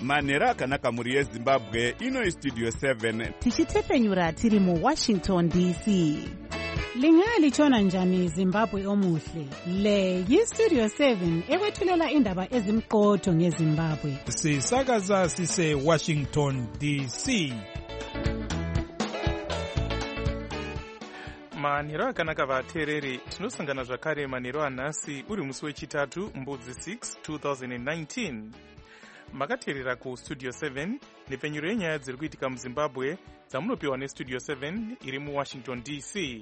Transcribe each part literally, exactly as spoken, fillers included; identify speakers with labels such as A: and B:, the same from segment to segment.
A: manhero akanaka mhuri yezimbabwe. Ino istudio seven
B: tichitepfenyura tiri muwashington D C.
C: Lingalitshona njani Zimbabwe omuhle? Le yistudio seven ekwethulela indaba ezimqotho ngeZimbabwe.
D: Sisakaza sise Washington D C.
E: manhero akanaka vateereri, tinosangana zvakare manhero anhasi uri musi wechitatu mbudzi six two thousand nineteen. Makateerera kustudio seven nepfenyuro yenyaya dziri kuitika muzimbabwe dzamunopiwa nestudio seven iri muwashington D C.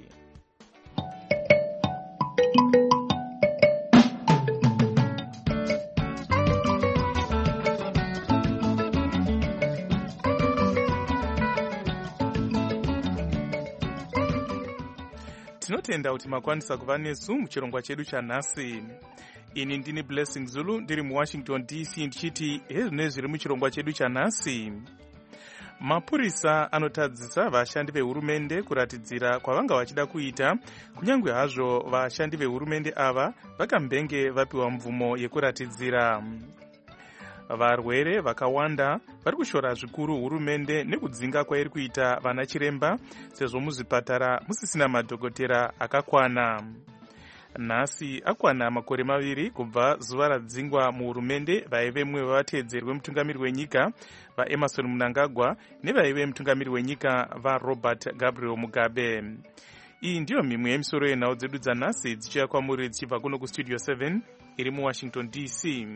E: Tinotenda kuti makwanisa kuva nesu muchirongwa chedu chanhasi. Ini ndini Blessing Zulu ndiri muwashington D C ndichiti hezvine zviri muchirongwa chedu chanhasi. Mapurisa anotadzisa vashandi vehurumende kuratidzira kwavanga vachida kuita, kunyange hazvo vashandi vehurumende ava vakambenge vapiwa mvumo yekuratidzira. Varwere vakawanda vari kushora zvikuru hurumende nekudzinga kwairi kuita vana chiremba sezvo muzvipatara musisina madhokotera akakwana. Nhasi akwana makore maviri kubva zuva radzingwa muhurumende vaive mumwe vevateedzeri vemutungamiri wenyika vaEmerson Mnangagwa nevaive mutungamiri wenyika vaRobert Gabriel Mugabe. Iyi ndiyo mimwe yemisoro yenhau dzedu dzanhasi dzichiuya kwamuri dzichibva kuno kustudio seven iri muwashington D C.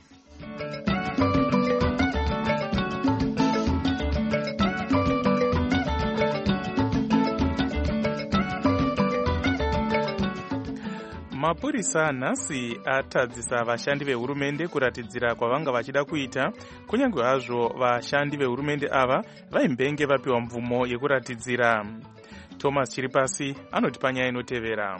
E: Mapurisa nhasi atadzisa vashandi vehurumende kuratidzira kwavanga vachida kuita, kunyange hazvo vashandi vehurumende ava vaimbenge vapiwa mvumo yekuratidzira. Thomas Chiripasi anoti panyaya inotevera.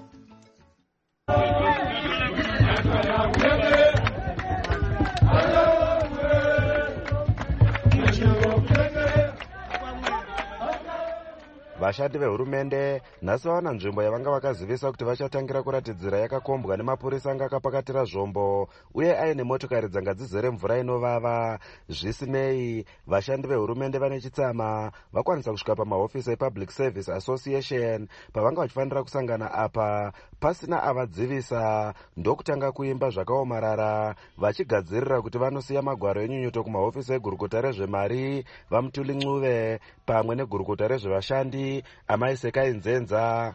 F: Vashandi vehurumende nhasi vawana nzvimbo yavanga vakazivisa kuti vachatangira kuratidzira yakakombwa nemapurisa anga akapakatira zvombo uye aine motokari dzanga dzizere mvura inovava. Zvisinei, vashandi vehurumende vane chitsama vakwanisa kusvika pamahofisi ePublic Service Association pavanga vachifanira kusangana apa pasina avadzivisa ndokutanga kuimba zvakaomarara vachigadzirira kuti vanosiya magwaro enyunyuto kumahofisi egurukota rezvemari vaMutuli Ncube pamwe negurukota rezvevashandi Amai Sekai Nzenza.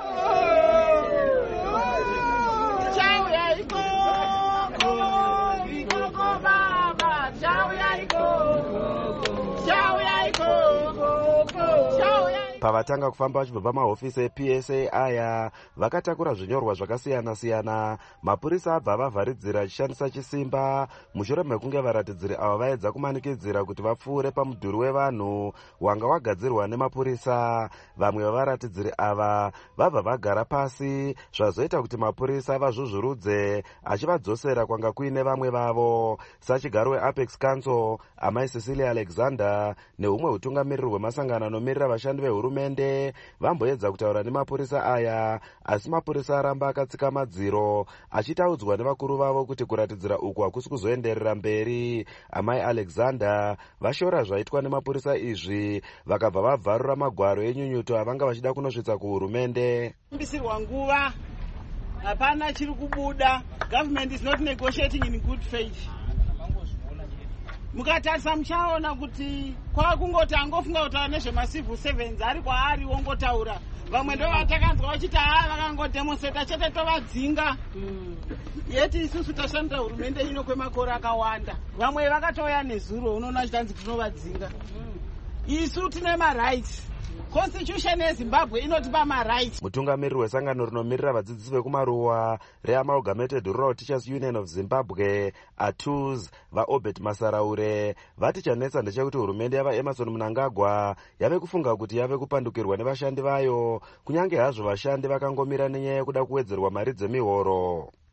F: Pavatanga kufamba vachibva pamahofisi eP S A aya vakatakura zvinyorwa zvakasiyana-siyana. Mapurisa abva vavharidzira achishandisa chisimba mushure mekunge varatidziri ava vaedza kumanikidzira kuti vapfuure pamudhuri wevanhu wanga wagadzirwa nemapurisa. Vamwe vavaratidziri ava vabva vagara pasi zvazoita kuti mapurisa vazvuzvurudze achivadzosera kwanga kuine vamwe vavo. Sachigaro weApex Council Amai Cecilia Alexander neumwe utungamiriri hwemasangano anomirira vashandi vehurumende hurumende vamboedza kutaura nemapurisa aya, asi mapurisa aramba akatsika madziro achitaudzwa nevakuru vavo kuti kuratidzira uku hakusi kuzoenderera mberi. Amai Alexander vashora zvaitwa nemapurisa izvi vakabva vabvarura magwaro enyunyuto avanga vachida kunosvitsa kuhurumende.
G: Mbisirwa nguva hapana chiri kubuda. Government is not negotiating in good faith. Mukatarisa muchaona kuti kwakungoti angofunga kutaura nezvemacivil servants ari kwaari wongotaura. Vamwe ndo vatakanzwa vachiti haa vakangodemonstrata chete tovadzinga. Yeti isusu tashandira hurumende ino kwemakore akawanda. Vamwe vakatouya nezuro unoona chitanzi tinovadzinga. Isu tine marights. Constitution yeZimbabwe inotipa marights.
F: Mutungamiriri wesangano rinomirira vadzidzisi vekumaruwa reAmalgamated Rural Teachers Union of Zimbabwe A T U Z vaObert Masaraure vati chanetsa ndechekuti hurumende yavaEmerson Mnangagwa yave kufunga kuti yave kupandukirwa nevashandi vayo, kunyange hazvo vashandi vakangomira nenyaya yekuda kuwedzerwa mari dzemihoro.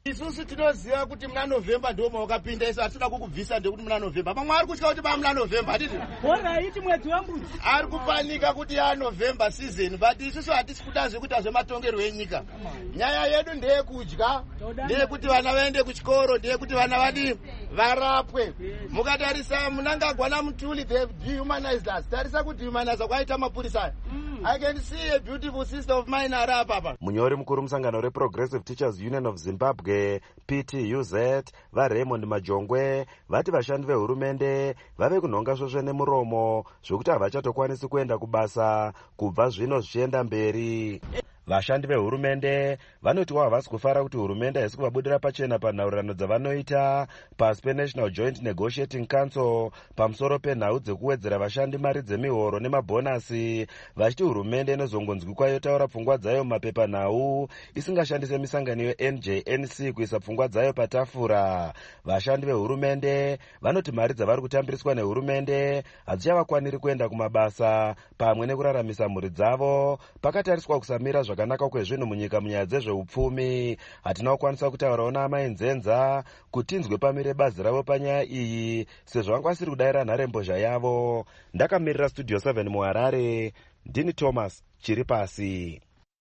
H: isusu tinoziva kuti muna November ndio mwakapinda, isu hatuna kukubvisa ndekuti muna November. Pamwe ari kutya kuti pa muna November hatiti.
G: Bora iti mwedzi wambudzi.
H: Ari kupanika kuti ya November season, but isusu hatisi kudazve kuita zvematongerwo enyika. Nyaya yedu ndeye kudya, ndeye kuti vana vaende kuchikoro, ndeye kuti vana vadi varapwe. Mukatarisa Mnangagwa Mutuli, they dehumanized us. Tarisa kudehumaniza kwaita mapurisa. I can see a beautiful sister of mine ara papa.
F: Munyori mukuru musangano reProgressive Teachers Union of Zimbabwe P T U Z va Raymond Majongwe vati vashandi vehurumende vave kunhonga svosve nemuromo zvokuti havachatokwanisi kuenda kubasa kubva zvino zvichienda mberi. Vashandi vehurumende vanotiwa havasi kufara kuti hurumende haisi kuvabudira pachena panhaurirano dzavanoita pasi peNational Joint Negotiating Council pamusoro penhau dzekuwedzera vashandi mari dzemihoro nemabhonasi, vachiti hurumende inozongonzwikwa yotaura pfungwa dzayo mumapepanhau isingashandise misangano yeN J N C kuisa pfungwa dzayo patafura. Vashandi vehurumende vanoti mari dzavari kutambiriswa nehurumende hadzichavakwaniri kuenda kumabasa pamwe nekuraramisa mhuri dzavo pakatariswa kusamira zvakanaka kwezvinhu munyika munyaya dzezveupfumi. Hatina kukwanisa kutaurawo naamai Nzenza kuti inzwe pamire bazi ravo panyaya iyi sezvo vangwasiri kudayira nharembozha yavo. Ndakamirira Studio seven muHarare, ndini Thomas Chiripasi.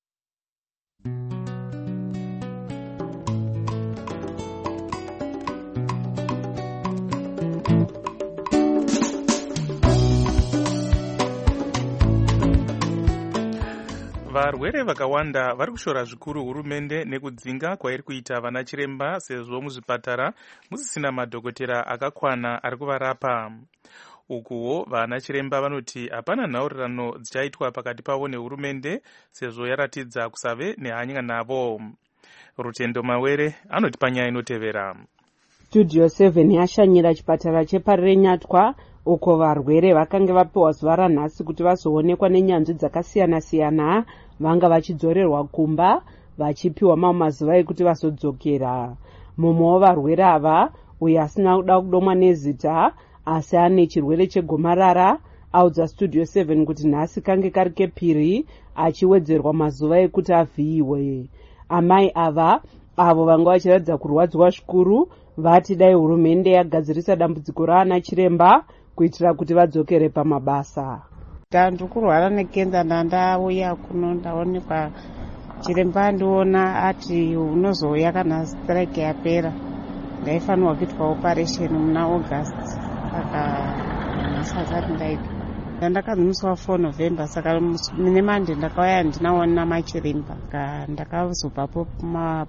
E: Varwere vakawanda vari kushora zvikuru hurumende nekudzinga kwairi kuita vana chiremba sezvo muzvipatara musisina madhokotera akakwana ari kuvarapa. Ukuwo vana chiremba vanoti hapana nhaurirano dzichaitwa pakati pavo nehurumende sezvo yaratidza kusave nehanya navo. Rutendo Mawere anoti panyaya inotevera.
I: Studio seven yashanyira chipatara cheParire Nyatwa uko varwere vakange vapiwa zuva ranhasi kuti vazoonekwa nenyanzvi dzakasiyana-siyana vanga vachidzorerwa kumba vachipiwa mamwe mazuva ekuti vazodzokera. Mumwe wavarwere ava uyo asina kuda kudomwa nezita asi ane chirwere chegomarara audza Studio seven kuti nhasi kange kari kepiri achiwedzerwa mazuva ekuti avhiyiwe. Amai ava avo vanga vachiratidza kurwadzwa zvikuru vati dai hurumende yagadzirisa dambudziko raana chiremba kuitira kuti vadzokere pamabasa.
C: Ndikurwara nekenza ndandauya kuno ndaonekwa chiremba ndiona ati unozouya kana strike yapera. Ndaifanirwa kuitwa operation muna August saka masazati ndaita. Ndakazimiswa four November saka mune Monday ndakauya ndinaona machiremba ndakazopapo kuma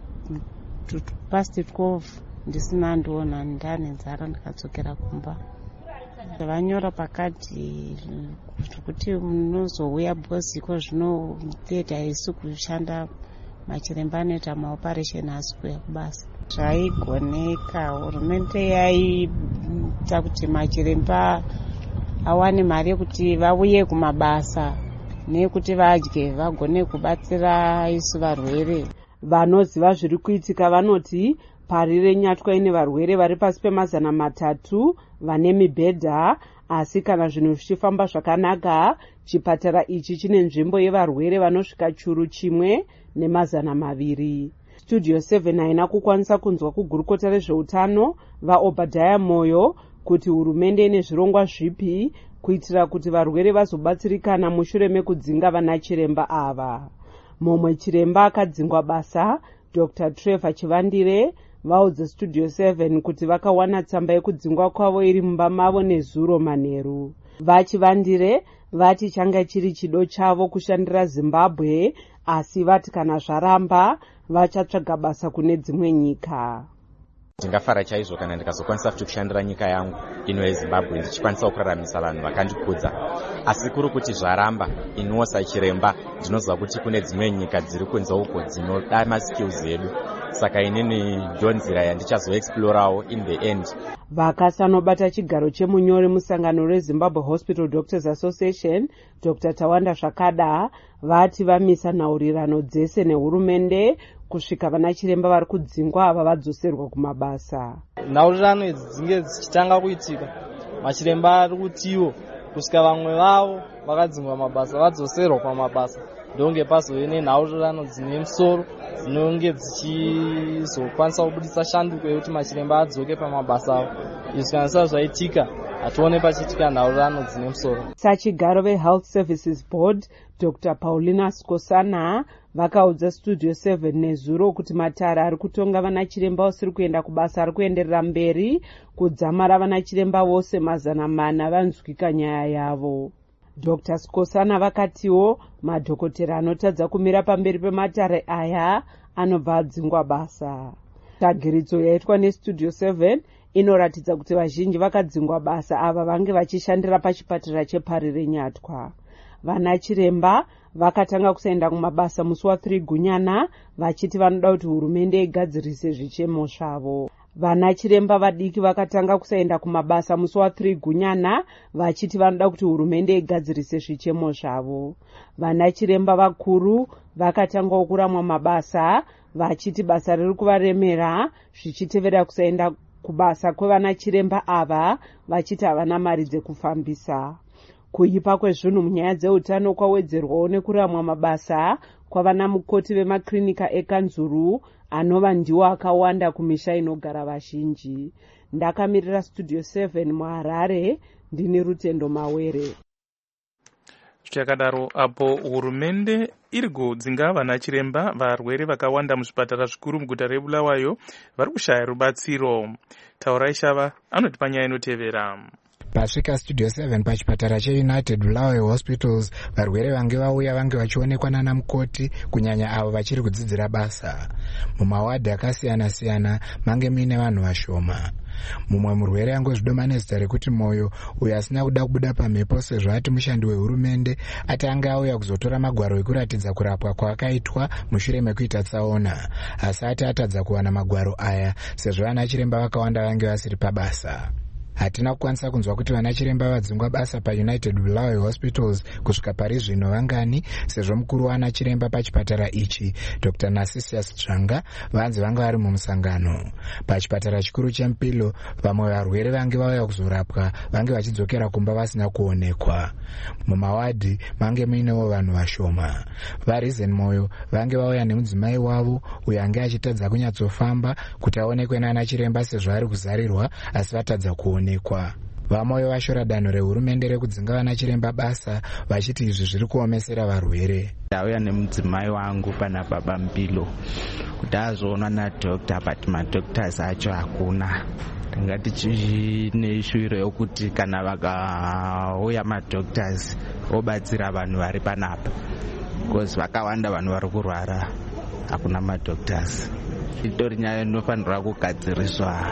C: past twelve ndisina ndiona ndane nzara ndikadzokera kumba. Vanyora pakati kuti munozouya bhoziko zvino theatre haisi kushanda machiremba anoita maoperation asi kuya kubasa. Zvaigoneka hurumende yaita kuti machiremba awane mari yekuti vauye kumabasa nekuti vadye vagone kubatsira isu varwere.
I: Vanoziva zviri kuitika vanoti Parire Nyatwa ine varwere vari pasi pemazana matatu vane mibhedha, asi kana zvinhu zvichifamba zvakanaka chipatara ichi chine nzvimbo yevarwere vanosvika churu chimwe nemazana maviri. Studio seven haina kukwanisa kunzwa kugurukota rezveutano vaObadiah Moyo kuti hurumende ine zvirongwa zvipi kuitira kuti varwere vazobatsirikana mushure mekudzinga vana chiremba ava. Mumwe chiremba akadzingwa basa, Doctor Trevor Chivandire, vaudza Studio seven kuti vakawana tsamba yekudzingwa kwavo iri mumba mavo nezuro manheru. Vachivandire vati changa chiri chido chavo kushandira Zimbabwe, asi vati kana zvaramba vachatsvaga basa kune dzimwe nyika.
J: Ndingafara chaizvo kana ndikazokwanisa futi kushandira nyika yangu ino yeZimbabwe ndichikwanisa kuraramisa vanhu vakandikudza. Asi kuri kuti zvaramba, iniwo sachiremba ndinoziva kuti kune dzimwe nyika dziri kunze uko dzinoda maskills edu. Saka inini ndonzira yandichazoexplorawo in the end.
I: Vakasanobata chigaro chemunyori musangano reZimbabwe Hospital Doctors Association, Doctor Tawanda Zvakada, vati vamisa nhaurirano dzese nehurumende kusvika vana chiremba vari kudzingwa ava vadzoserwa kumabasa.
K: Nhaurirano idzi dzinge dzichitanga kuitika, machiremba ari kutiwo kusvika vamwe vavo vakadzingwa mabasa vadzoserwa pamabasa ndonge pazove nenhaurirano dzine musoro dzinonge dzichizokwanisa kubudisa shanduko yekuti machiremba adzoke pamabasa avo. Izvi kana zvisava zvaitika hatione pachiitika nhaurano dzine musoro.
I: Sachigaro veHealth Services Board Doctor Paulina Skosana vakaudza Studio seven nezuro kuti matare ari kutonga vana chiremba vasiri kuenda kubasa ari kuenderera mberi kudzamara vana chiremba vose mazana mana vanzwika nyaya yavo. Doctor Skosana vakatiwo madhokotera anotadza kumira pamberi pematare aya anobva adzingwa basa. Tsvagiridzo yaitwa neStudio seven inoratidza kuti vazhinji vakadzingwa basa ava vange vachishandira pachipatara chePari reNyatwa. Vana chiremba vakatanga kusaenda kumabasa musi wa three Gunyana vachiti vanoda kuti hurumende igadzirise zvichemo zvavo. Vana chiremba vadiki vakatanga kusaenda kumabasa musi wa three Gunyana vachiti vanoda kuti hurumende igadzirise zvichemo zvavo. Vana chiremba vakuru vakatanga kuramwa mabasa vachiti basa riri kuvaremera zvichitevera kusaenda kubasa kwevana chiremba ava vachiti havana mari dzekufambisa. Kuipa kwezvinhu munyaya dzeutano kwawedzerwawo nekuramwa mabasa kwavana mukoti vemaklinika ekanzuru anova ndiwo akawanda kumisha inogara vazhinji. Ndakamirira Studio seven muHarare, ndini Rutendo Mawere.
E: Zvichakadaro apo hurumende iri kudzinga vana chiremba varwere vakawanda muzvipatara zvikuru muguta reBulawayo vari kushaya rubatsiro. Taurai Shava anoti panyaya inotevera.
L: Pasvika Studio seven pachipatara cheUnited Bulawayo Hospitals, varwere vange vauya vange vachionekwa nana mukoti kunyanya avo vachiri kudzidzira basa. Mumawadhi akasiyana siyana mange muine vanhu vashoma. Mumwe murwere angozvidoma nezita rekuti Moyo, uyo asina kuda kubuda pamhepo sezvo ati mushandi wehurumende, ati anga auya kuzotora magwaro ekuratidza kurapwa kwaakaitwa mushure mekuita tsaona, asi ati atadza kuwana magwaro aya sezvo vana chiremba vakawanda vange vasiri pabasa. Hatina kukwanisa kunzwa kuti vana chiremba vadzingwa basa paUnited Bulawayo Hospitals kusvika pari zvino vangani, sezvo mukuru wana chiremba pachipatara ichi Doctor Narcissus Dzvanga vanzi vanga vari mumusangano. Pachipatara chikuru cheMpilo vamwe varwere vange vauya kuzorapwa vange vachidzokera kumba vasina kuonekwa. Mumawadhi mange muinewo vanhu vashoma. VaReason Moyo vange vauya nemudzimai wavo uyo ange achitadza kunyatsofamba kuti aonekwe nana chiremba sezvo ari kuzarirwa asi vatadza kuonekwa. Vamoyo vashora danho rehurumende rekudzinga vana chiremba basa vachiti izvi zviri kuomesera varwere.
M: Ndauya nemudzimai wangu pana baba Mpilo kuti azoonwa nadhokta but madhoktasi acho hakuna. Tanga tichine shwiro yokuti kana vakauya madhoktasi obatsira vanhu vari panapa because vakawanda vanhu vari kurwara hakuna madhoktasi. Itori nyaya inofanirwa kugadziriswa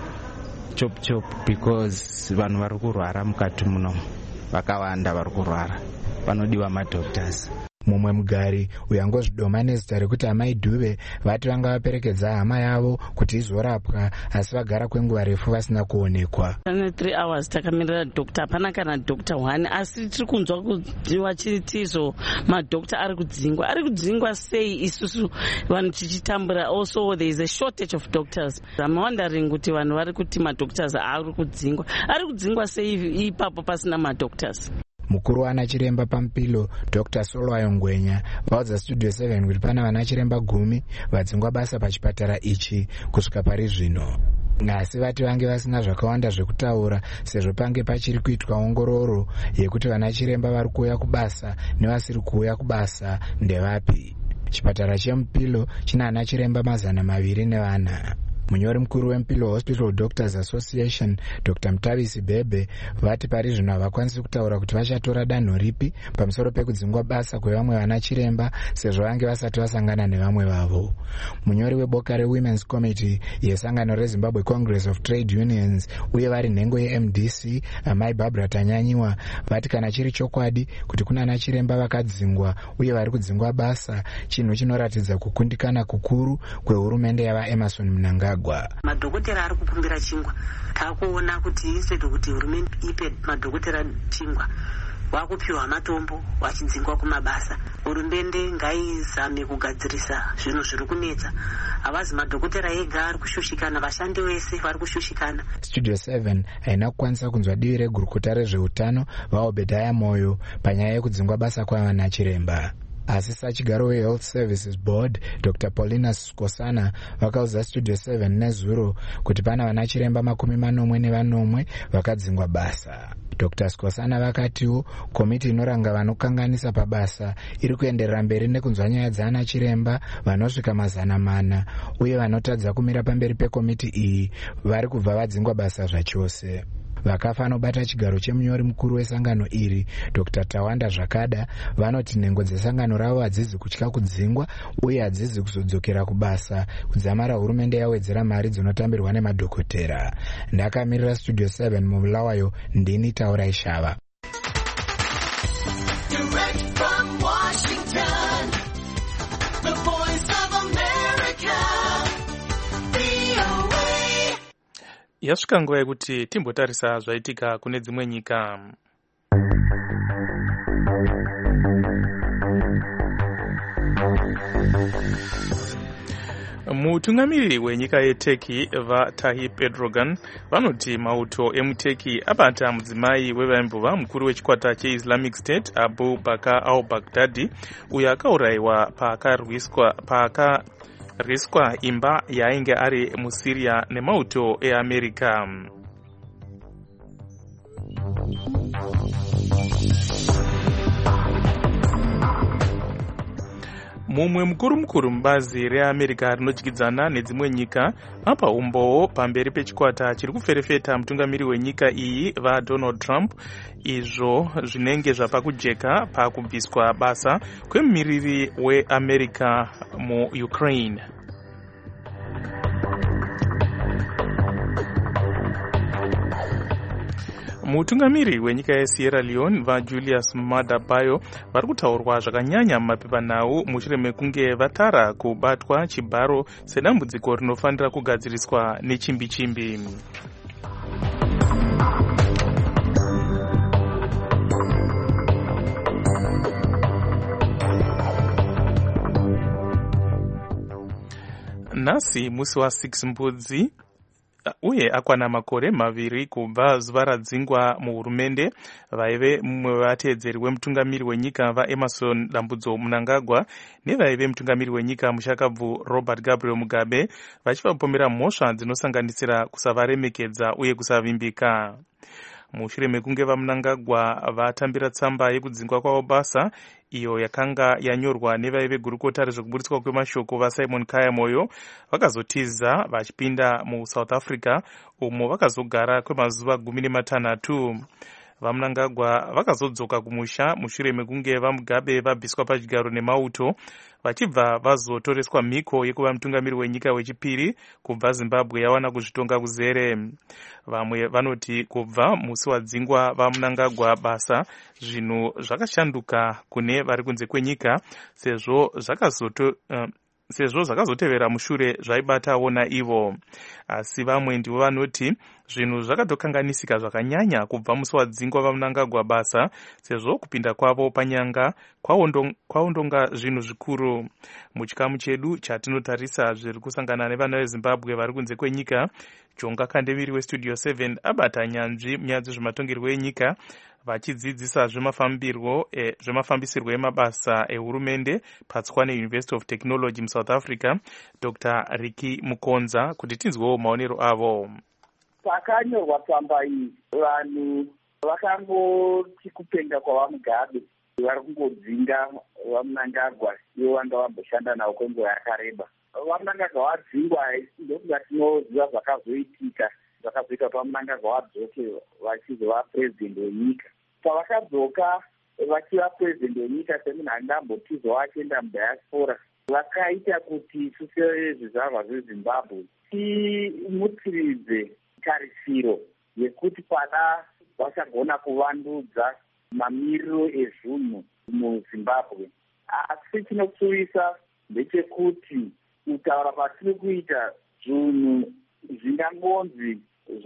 M: chop chop because vanhu vari kurwara mukati muno vakawanda vari kurwara vanodiwa madhoktasi.
L: Mumwe mugari uyangozvidoma nezita rekuti Amai Dube vati vanga vaperekedza hama yavo kuti izorapwa asi vagara kwenguva refu vasina kuonekwa.
N: Pane three hours takamirira doctor, hapana kana doctor one, asi tiri kunzwa kudziwa chitizo madoctor ari kudzingwa. Ari kudzingwa sei isusu vanhu tichitambura? Also there is a shortage of doctors. I'm wondering kuti vanhu vari kuti madoctors ari kudzingwa. Ari kudzingwa sei ipapo pasina madoctors?
L: Mukuru wana chiremba paMpilo Doctor Solwayo Ngwenya vaudza Studio seven kuti pana vana chiremba gumi vadzingwa basa pachipatara ichi kusvika pari zvino. Asi vati vange vasina zvakawanda zvekutaura sezvo pange pachiri kuitwa ongororo yekuti vana chiremba vari kuuya kubasa nevasiri kuuya kubasa ndevapi. Chipatara cheMpilo china ana chiremba mazana maviri nevana. Munyori mukuru weMpilo Hospital Doctors Association Doctor Mutavisi Bebe vati pari zvino havakwanisi kutaura kuti vachatora danho ripi pamusoro pekudzingwa basa kwevamwe vana chiremba sezvo vange vasati vasangana nevamwe vavo. Munyori weboka reWomen's Committee yesangano reZimbabwe Congress of Trade Unions uye vari nhengo yeM D C Amai Barbara Tanyanyiwa vati kana chiri chokwadi kuti kuna ana chiremba vakadzingwa uye vari kudzingwa basa, chinhu chinoratidza kukundikana kukuru kwehurumende yava Emerson Mnangagwa.
O: Madhokotera ari kupumbira chingwa. Takuona kuti instead kuti hurumende ipe madhokotera chingwa, wakupiwa matombo wachidzingwa kumabasa. Hurumende ngaizame kugadzirisa zvinhu zviri kunetsa. Havazi madhokotera ega ari kushushikana, vashandi vese vari kushushikana.
L: Studio seven haina kukwanisa kunzwa divi regurukota rezveutano vaObedhaya Moyo panyaya yekudzingwa basa kwavana chiremba. asi chigaro wehealth services board Dr Paulina Skosana vakaudza Studio seven nezuro kuti pana vana chiremba makumi manomwe nevanomwe vakadzingwa basa. Dr Skosana vakatiwo komiti inoranga vanokanganisa pabasa iri kuenderera mberi nekunzwa nyaya dzana chiremba vanosvika mazana mana uye vanotadza kumira pamberi pekomiti iyi vari kubva vadzingwa basa zvachose. Vakafa anobata chigaro chemunyori mukuru wesangano iri Dr Tawanda Zvakada vanoti nhengo dzesangano ravo hadzizi kutya kudzingwa uye hadzizi kuzodzokera kubasa kudzamara hurumende yawedzera mari dzinotambirwa nemadhokotera. Ndakamirira Studio seven mubulawayo ndini Taura Ishava.
E: Yasvika nguva yekuti timbotarisa zvaitika kune dzimwe nyika. Mutungamiriri wenyika yeTurkey vaTayyip Erdogan vanoti mauto emuTurkey abata mudzimai wevaimbuva mukuru wechikwata cheIslamic State Abu Bakr al-Baghdadi uyo akaurayiwa paakarwiswa paaka riswa imba yainge ari muSyria nemauto eAmerica. Mumwe mukuru mukuru mubazi reAmerica rinodyidzana nedzimwe nyika apa umbowo pamberi pechikwata chiri kuferefeta mutungamiri wenyika iyi vaDonald Trump izvo zvinenge zvapa kujeka pakubviswa basa kwemumiriri weAmerica muUkraine. Mutungamiri wenyika yeSierra Leone vaJulius Maada Bio vari kutaurwa zvakanyanya mumapepanhau mushure mekunge vatara kubatwa chibharo sedambudziko rinofanira kugadziriswa nechimbi-chimbi. Nhasi musi wa six mbudzi uye akwana makore maviri kubva zuva radzingwa muhurumende vaive mumwe wevateedzeri wemutungamiri wenyika vaEmerson Dambudzo Mnangagwa nevaive mutungamiri wenyika mushakabvu Robert Gabriel Mugabe vachivapomera mhosva dzinosanganisira kusavaremekedza uye kusavimbika. Mushure mekunge vaMnangagwa vatambira tsamba yekudzingwa kwavo basa iyo yakanga yanyorwa nevaive gurukota rezvekuburitswa kwemashoko vaSimon Kayamoyo vakazotiza vachipinda muSouth Africa umo vakazogara kwemazuva gumi nematanhatu. VaMnangagwa vakazodzoka kumusha mushure mekunge vaMugabe vabviswa pachigaro nemauto vachibva vazotoreswa mhiko yekuva mutungamiri wenyika wechipiri kubva Zimbabwe yawana kuzvitonga kuzere. Vamwe vanoti kubva musi wadzingwa vaMnangagwa basa zvinhu zvakashanduka kune vari kunze kwenyika sezvo zvakazoto uh, sezvo zvakazotevera mushure zvaibatawo naivo. Asi vamwe ndivo vanoti zvinhu zvakatokanganisika zvakanyanya kubva musi wadzingwa vaMnangagwa basa sezvo kupinda kwavo panyanga kwaondonga zvinhu zvikuru. Muchikamu chedu chatinotarisa zviri kusangana nevana veZimbabwe vari kunze kwenyika, Jonga Kandeviri weStudio seven abata nyanzvi munyaya dzezvematongerwo enyika vachidzidzisa zvemafambirwo e, zvemafambisirwo emabasa ehurumende paTshwane University of Technology muSouth Africa, Doctor Ricky Mukonza, kuti tinzwewo maonero avo.
P: Pakanyorwa tsamba iyi vanhu vakangoti kupenga kwavaMugabe vari kungodzinga vaMnangagwa ivo vanga vamboshanda navo kwenguva yakareba. VaMnangagwa vadzingwa ndokuda tinoziva zvakazoitika zvakazoita kuti vaMnangagwa vadzoke vachizova purezidendi wenyika. Pavakadzoka vachiva purezidendi wenyika semunhu anga ambotizwa achienda mudiaspora vakaita kuti sezvizvarwa zveZimbabwe timutsiridze tarisiro yekuti pana vachagona kuvandudza mamiriro ezvunhu muZimbabwe. Asi chinopfuurisa ndechekuti kutaura patiri kuita zvinhu zvingangonzi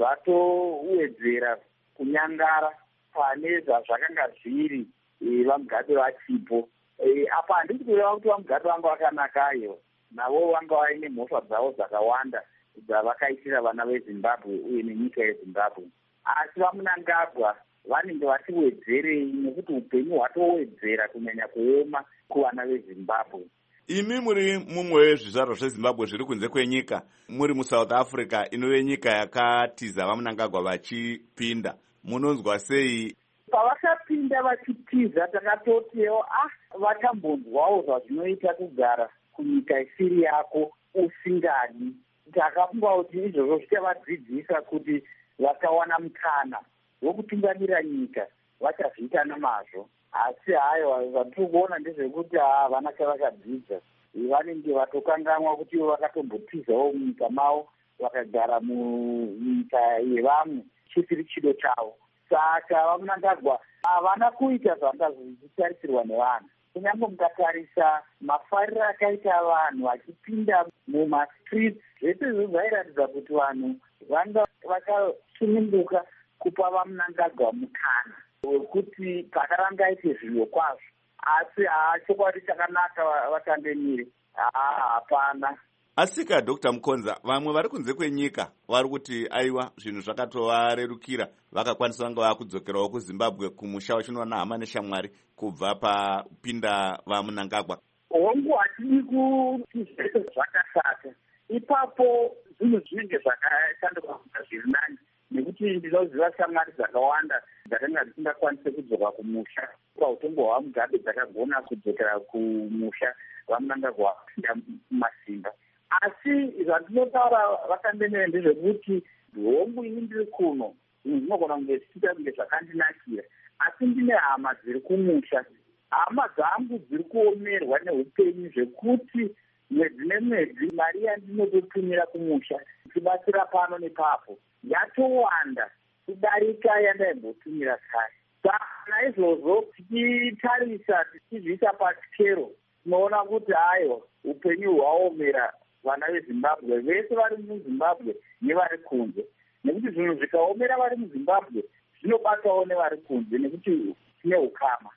P: zvatowedzera kunyangara pane zvazvakanga zviri vaMugabe vachipo. Apa handisi kureva kuti vaMugabe vanga vakanakayo, navo vanga vaine mhosva dzavo dzakawanda dzavakaitira vana veZimbabwe uye nenyika yeZimbabwe. Asi vaMnangagwa vanenge vatiwedzerei, nekuti upenyu hwatowedzera kunyanya kuoma kuvana vezimbabwe.
A: Imi muri mumwe wezvizvarwa zvezimbabwe zviri kunze kwenyika, muri muSouth Africa inove nyika yakatiza vaMnangagwa vachipinda, munonzwa sei?
P: Pavakapinda vachitiza takatotiwo ah vatambonzwawo zvazvinoita kugara kunyika isiri yako usingadi. Takafunga kuti izvozvo zvichavadzidzisa kuti vakawana mukana wokutungamira nyika vachazviita namazvo. Asi hayo vatiri kuona ndezvekuti havana chavakadzidza, vanenge vatokanganwa kuti vakatombotizawo munyika mavo vakagara munyika yevamwe chisiri chido chavo. Saka vaMnangagwa havana kuita zvanga zvichitarisirwa nevanhu. Kunyange mukatarisa mafariro akaita vanhu vachipinda mumastreets, zvese izvo zvairatidza kuti vanhu vanga vakasununguka kupa vaMnangagwa mukana wekuti pakaranga aite zviro kwazvo. Asi haa chokwadi chakanaka vatandemire, haa hapana.
A: Asika Doctor Mukonza, vamwe vari kunze kwenyika vari kuti aiwa zvinhu zvakatovarerukira, vakakwanisa vanga vakudzokerawo kuZimbabwe kumusha wachinowana hama neshamwari kubva papinda vaMnangagwa.
P: Hongu hatidi kuti zvese zvakashata. Ipapo zvinhu zvinenge zvakashanduka zviri nani, nekuti ndinoziva shamwari dzakawanda dzakanga dzisingakwanise kudzoka kumusha. Pautongo hwaMugabe dzakagona kudzokera kumusha vaMnangagwa vapinda mumasimba. Asi zvandinotaura vakandemere ndezvekuti hongu ini ndiri kuno, zvinhu zvinogona kunge zvichiita kunge zvakandinakira, asi ndine hama dziri kumusha. Hama dzangu dziri kuomerwa neupenyu zvekuti mwedzi nemwedzi mari yandinototumira kumusha ichibatsira pano nepapo yatowanda kudarika yandaimbotumira kare. Saka naizvozvo tichitarisa tichizviisa pasikero, tinoona kuti hayo upenyu hwaomera vana veZimbabwe vese vari muZimbabwe nevari kunze, nekuti zvinhu zvikaomera vari muZimbabwe zvinobatawo nevari kunze nekuti tine ukama.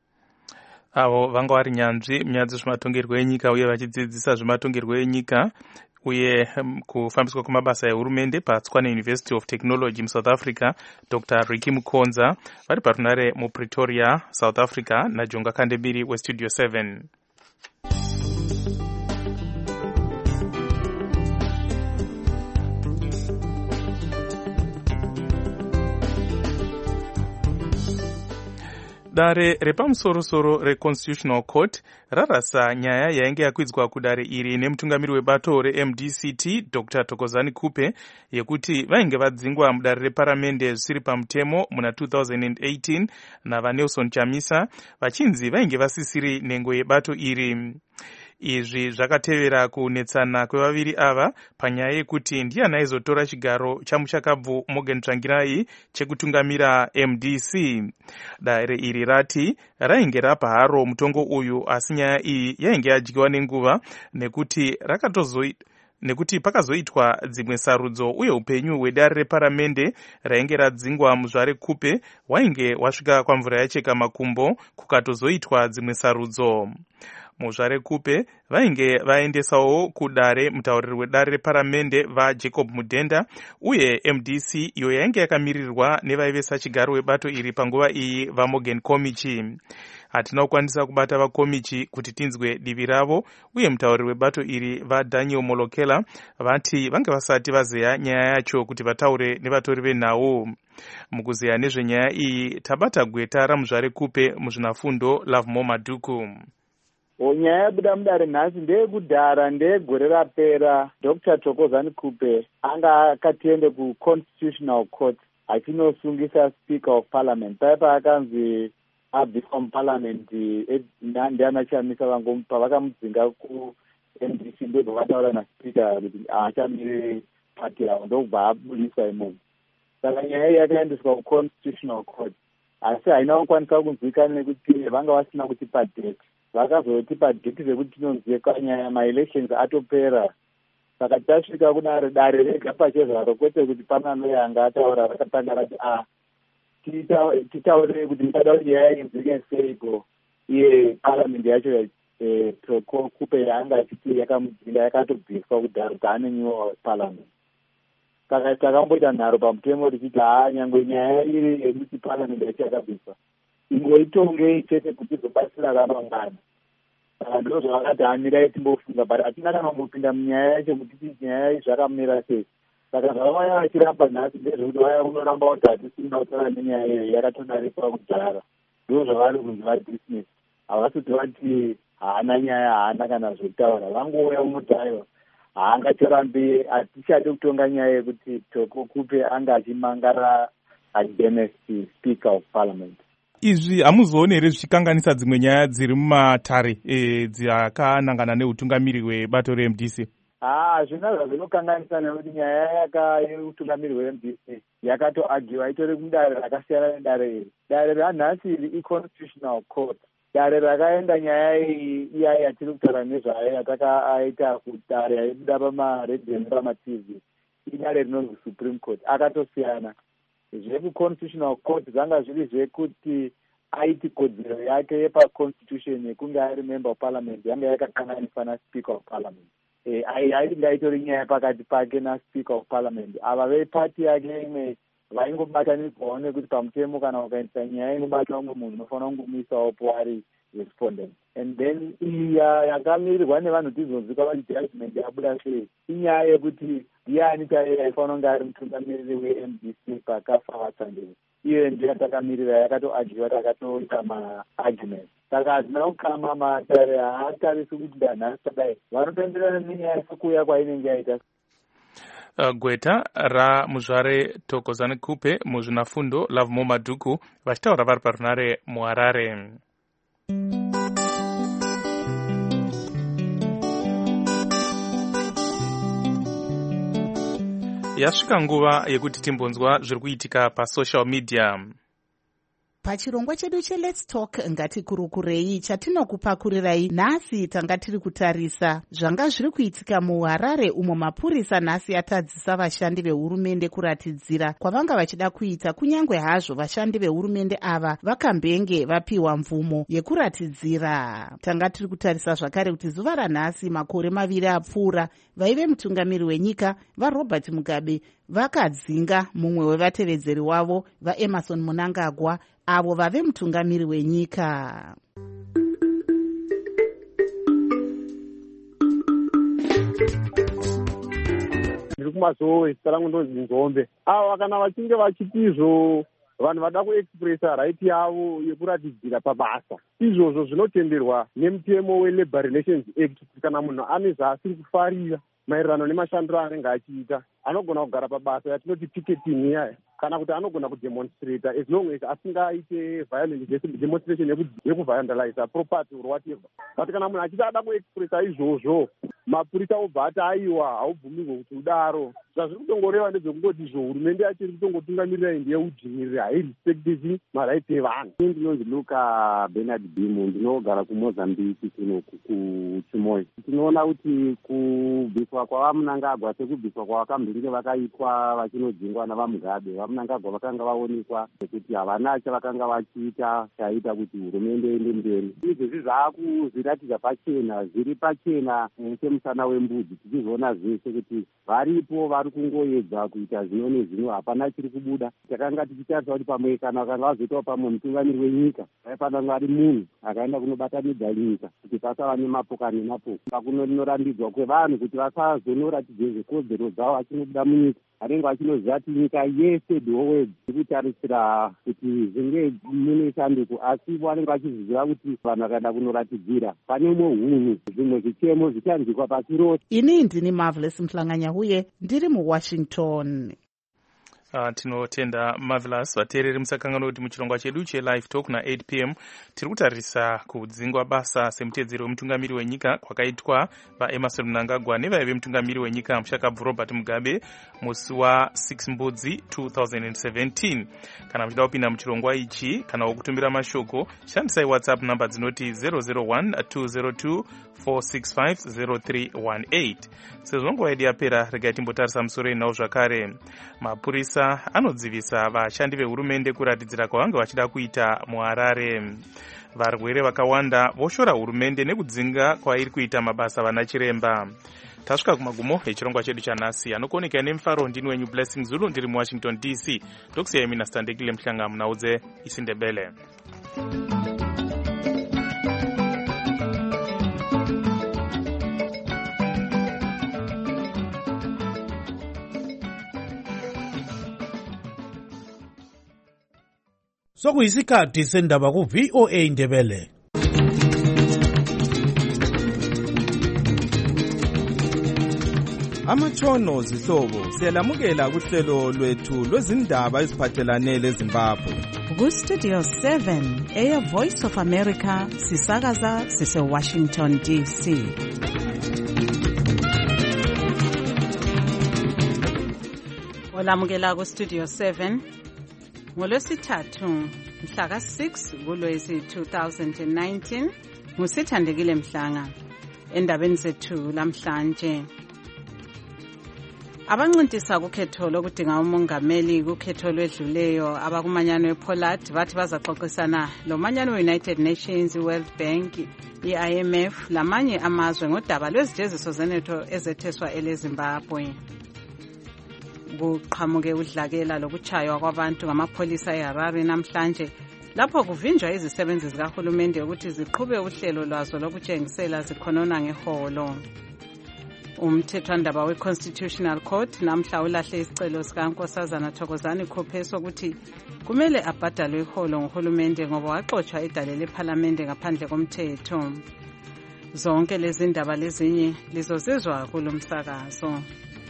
E: Avo vanga vari nyanzvi munyaya dzezvematongerwo enyika uye vachidzidzisa zvematongerwo enyika uye kufambiswa kwamabasa ehurumende paTshwane University of Technology muSouth Africa, Doctor Ricky Mukonza, vari parunare muPretoria, South Africa, naJonga Kandemiri weStudio seven. Dare repamusoro-soro reConstitutional Court rarasa nyaya yainge yakwidzwa kudare iri nemutungamiri webato reM D C T Doctor Thokozani Kupe yekuti vainge vadzingwa mudare reparamende zvisiri pamutemo muna two thousand eighteen navaNelson Chamisa vachinzi vainge vasisiri nhengo yebato iri. Izvi zvakatevera kunetsana kwevaviri ava panyaya yekuti ndiani aizotora chigaro chamushakabvu Morgan Tsvangirai chekutungamira M D C. Dare iri rati rainge rapa haro mutongo uyu, asi nyaya iyi yainge yadyiwa nenguva nekuti rakatozoita nekuti pakazoitwa dzimwe sarudzo uye upenyu hwedare reparamende rainge radzingwa muzvare Kupe wainge wasvika kwamvura yacheka makumbo kukatozoitwa dzimwe sarudzo. Muzvare Kupe vainge vaendesawo kudare mutauriri wedare reparamende vaJacob Mudenda uye M D C iyo yainge yakamirirwa nevaivesa chigaro webato iri panguva iyi vaMorgan Komichi. Hatina kukwanisa kubata vakomichi kuti tinzwe divi ravo uye mutauriri webato iri vaDaniel Molokela vati vange vasati vazeya nyaya yacho kuti vataure nevatori venhau. Mukuzeya nezvenyaya iyi tabata gweta ramuzvare Kupe muzvinafundo Lovemore Maduku.
Q: Nyaya yabuda mudare nhasi ndeyekudhara ndeyegore rapera. Doctor Thokozani Kupe anga akatiende kuConstitutional Court achinosungisa Speaker of Parliament. Paipa akanzi abviswa muParliament ndiana Chamisa vangomupa, vakamudzinga kuM D C ndobva vataura naSpeaker kuti achamire pati yavo ndokubva abudiswa imomo. Saka nyaya iyi yakaendeswa kuConstitutional Court, asi haina kukwanisa kunzwikana nekuti vanga vasina kutipa date. Vakazotipa date zvekuti tinoziva nyaya maelections atopera. Saka tasvika kudare dare rega pachezvaro, kwete kuti pana noyanga ataura rakatanga rati a titaure kuti ndada kuti nyaya inzwike seiko. Iye parliament yacho Kupe yaanga achiti yakamudzinga yakatobviswa kudhara kuti anenyiwa parliament. saka takamboita nharo pamutemo tichiti haa nyangwe nyaya iri yekuti paramende ichakabviswa ingoitongei chete kuti izobatsira ramangwana. Saka ndo zvavakati hamirai timbofunga, but hatina kana kumbopinda munyaya yacho kuti nyaya zvakamira sei. Saka zvavaya vachiramba nhasi ndezvekuti vaya unoramba kuti hatisina kutaura nenyaya iyo yakatodarikwa kudhara. Ndo zvavari kunzi vadismiss, havasoti vati haana nyaya, haana kana zvekutaura, vangouya unoti aiwa haangachorambi, hatichade kutonga nyaya yekuti Toko Kupe anga achimangara against speaker of parliament.
E: Izvi hamuzooni here zvichikanganisa dzimwe nyaya dziri mumatare e, dzakanangana neutungamiri hwebato re-M D C?
Q: Ah, zvina zvazvinokanganisa nekuti nyaya yaka yeutungamiri hwe-M D C yakatoagiwa itori kudare rakasiyana nedare iri. Dare ranhasi iri i-constitutional court. Dare rakaenda nyaya iyi iya yatiri kutaura nezvayo yatakaita kudare yaibuda pamaredhiyo nepama-T V, idare rinonzi Supreme Court, akatosiyana. Zveku-constitutional court zvanga zviri zvekuti aiti kodzero yake yepa-constitution yekunge ari member of parliament yanga yakakanganisa na-speaker of parliament. E, ainga itori nyaya pakati pake na-speaker of parliament. Ava vepati yake imwe vaingobatanidzwawo nekuti pamutemo kana ukaitisa nyaya inobata umwe munhu unofanira kungomuisawo poari respondent. And then iya yakamirirwa nevanhu tizonzwika vati judgment yabuda sei inyaya yekuti ndiani chaiye aifanira kunge ari mutungamiriri we-M D C pakafa vatsandere. Iyo ndiyo yatakamirira yakatoagiwa takatoita maargument. Saka hazina kukama matare haatarisi kuti danhasi tadai vanotenderana nenyaya yekuuya kwainenge yaita.
E: Uh, gweta ramuzvare Thokozani Kupe muzvinafundo Lavmo Madhuku vachitaura vari parunare muHarare. Yasvika nguva yekuti timbonzwa zviri kuitika pasocial media.
B: Pachirongwa chedu che-Let's Talk ngatikurukurei chatinokupakurirai nhasi tanga tiri kutarisa zvanga zviri kuitika muHarare umo mapurisa nhasi atadzisa vashandi vehurumende kuratidzira kwavanga vachida kuita kunyange hazvo vashandi vehurumende ava vakambenge vapiwa mvumo yekuratidzira. Tanga tiri kutarisa zvakare kuti zuva ranhasi makore maviri apfuura vaive mutungamiri wenyika vaRobert Mugabe vakadzinga mumwe wevatevedzeri wavo vaEmerson Mnangagwa avo vave mutungamiri wenyika.
R: Ndiri kumazowe zita rangu ndonzi Nzombe. Ava kana vachinge vachitizvo vanhu vada kuexpressa right yavo yekuratidzira pabasa, izvozvo zvinotenderwa nemutemo weLabour Relations Act kuti kana munhu ane zvaasiri kufarira maererano nemashandiro anenge achiita anogona kugara pabasa yatinoti picketing iya, kana kuti anogona kudemonstrata as long as asingaite violent demonstration yekuvandalize property or whatever. But kana munhu achiti ada kuexpressa izvozvo mapurisa obva ati aiwa haubvumirwe kuti udaro. Zvazviri kutongoreva ndezvekungoti izvo hurumende yacho iri kutongotungamirira ndeyeudzvinyiriri hairespectisi marights evanhu.
S: Ndinonzi Luka Bernard Bimu, ndinogara kuMozambique kunoku kuChimoyo. Tinoona kuti kubviswa kwavaMnangagwa sekubviswa kwavakambenge vakaitwa vachinodzingwa navaMugabe, vaMnangagwa vakanga vaonekwa sekuti havana chavakanga vachiita chaita kuti hurumende iende mberi. Izvezvi zvaakuzviratidza pachena, zviri pachena semusana wembudzi, tichizoona zvese kuti varipo vari kungoedza kuita zvino nezvino, hapana chiri kubuda. Takanga tichitarisa kuti pamwe kana vakanga vazoitawo pamwe mutungamiri wenyika aifanira kunge ari munhu akaenda kunobatanidza nyika kuti pasava nemapoka nemapoka. Pakunorambidzwa kwevanhu kuti vasazonoratidze zvekodzero dzavo vachinobuda munyika, vanenge vachinoziva kuti nyika yese dhowed ikutarisira kuti zvinge mune sanduku, asi vanenge vachiziva kuti vanhu vakaenda kunoratidzira pane umwe hunhu zvimwe zvichemo zvichanzwikwa pasi rose.
B: Ini ndini Marvelous Mhlanganya huye ndiri muWashington.
E: Uh, tinotenda Marvelous. Vateereri musakangana kuti muchirongwa chedu che-Live Talk na-eight p m tiri kutarisa kudzingwa basa semutedzeri wemutungamiri wenyika kwakaitwa vaEmerson Mnangagwa nevaive mutungamiri wenyika mushakabvu Robert Mugabe musi wa-six Mbudzi two thousand seventeen. Kana muchida kupinda muchirongwa ichi kana wokutumbira mashoko, shandisai WhatsApp namba dzinoti zero zero one two zero two four six five zero three one eight. Sezvo nguva yedu yapera, regai timbotarisa musoro inawo zvakare. Mapurisa anodzivisa vashandi vehurumende kuratidzira kwavanga vachida kuita muHarare. Varwere vakawanda voshora hurumende nekudzinga kwairi kuita mabasa vana chiremba. tasvika kumagumo echirongwa chedu chanhasi anokuoneka nemufaro ndini wenyu Blessing Zulu ndiri muwashington D C ndokusiyai mina Standekile Mhlanga munaudze isindebele.
D: Sokuyisikhathi sendaba ku V O A Ndebele.
T: Amatshono zihlobo siyalamukela kuhlelo lwethu lwezindaba eziphathelane leZimbabwe.
B: Ku Studio seven eya Voice of America sisakaza sise Washington D C. Olamukela ku Studio seven ngolwesithathu mhla ka six kuLwezi two thousand nineteen ngusithandekile Mhlanga. Endabeni zethu lamhlanje, abancintisa kukhetho lokudinga umongameli kukhetho lwedluleyo abakumanyano ePoland bathi bazaxoxisana lomanyano we-United Nations, i-World Bank, i-I M F lamanye amazwe ngodaba lwezijeziso zenetho ezetheswa eleZimbabwe. Kuqhamuke udlakela lokutshaywa kwabantu ngamapholisa eHarare namhlanje lapho kuvinjwa izisebenzi zikahulumende ukuthi ziqhube uhlelo lwazo lokutshengisela zikhonona ngeholo. Umthethwandaba we-Constitutional Court namhla ulahle isicelo sikaNkosazana Thokozani Khophe sokuthi kumele abhadalwe iholo nguhulumende ngoba waxotshwa edale lephalamende ngaphandle komthetho. Zonke lezi ndaba lezinye lizozizwa kulo msakazo.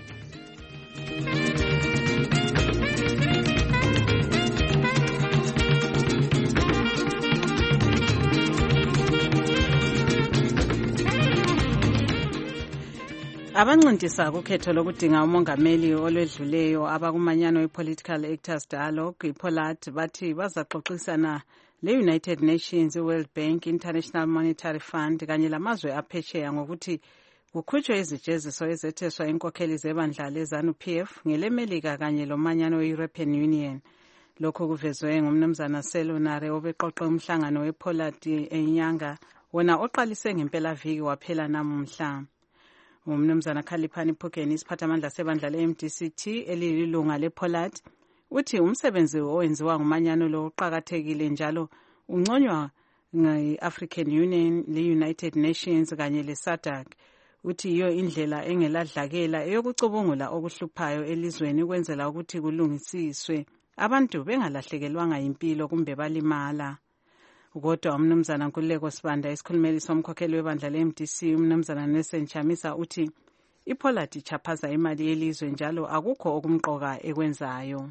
B: Abancintisa kukhetho lokudinga umongameli olwedluleyo abakumanyano i-Political Actors Dialogue iPoland bathi bazaxoxisana le-United Nations, i-World Bank, International Monetary Fund kanye lamazwe aphesheya ngokuthi kukhutshwe izijeziso ezetheswa inkokheli zebandla leZANU P F ngelemelika kanye lomanyano we-European Union. Lokho kuvezwe ngumnumzana Selonare obeqoqe umhlangano wePoland enyanga wona oqalise ngempela-viki waphela namuhla. Umnumzana Khaliphani Phukeni, isiphathamandla sebandla le-M D C T elilunga lePoland, uthi umsebenzi owenziwa ngumanyano lo uqakathekile njalo unconywa nge-African Union, le-United Nations kanye le-SADC. Uthi iyo indlela engeladlakela eyokucubungula okuhluphayo elizweni ukwenzela ukuthi kulungisiswe abantu bengalahlekelwanga impilo kumbe balimala. Kodwa umnumzana Nkululeko Sibanda, isikhulumeli somkhokheli webandla le-M D C, umnumzana Nelson Chamisa, uthi iPoland ichaphaza imali yelizwe njalo akukho okumqoka ekwenzayo.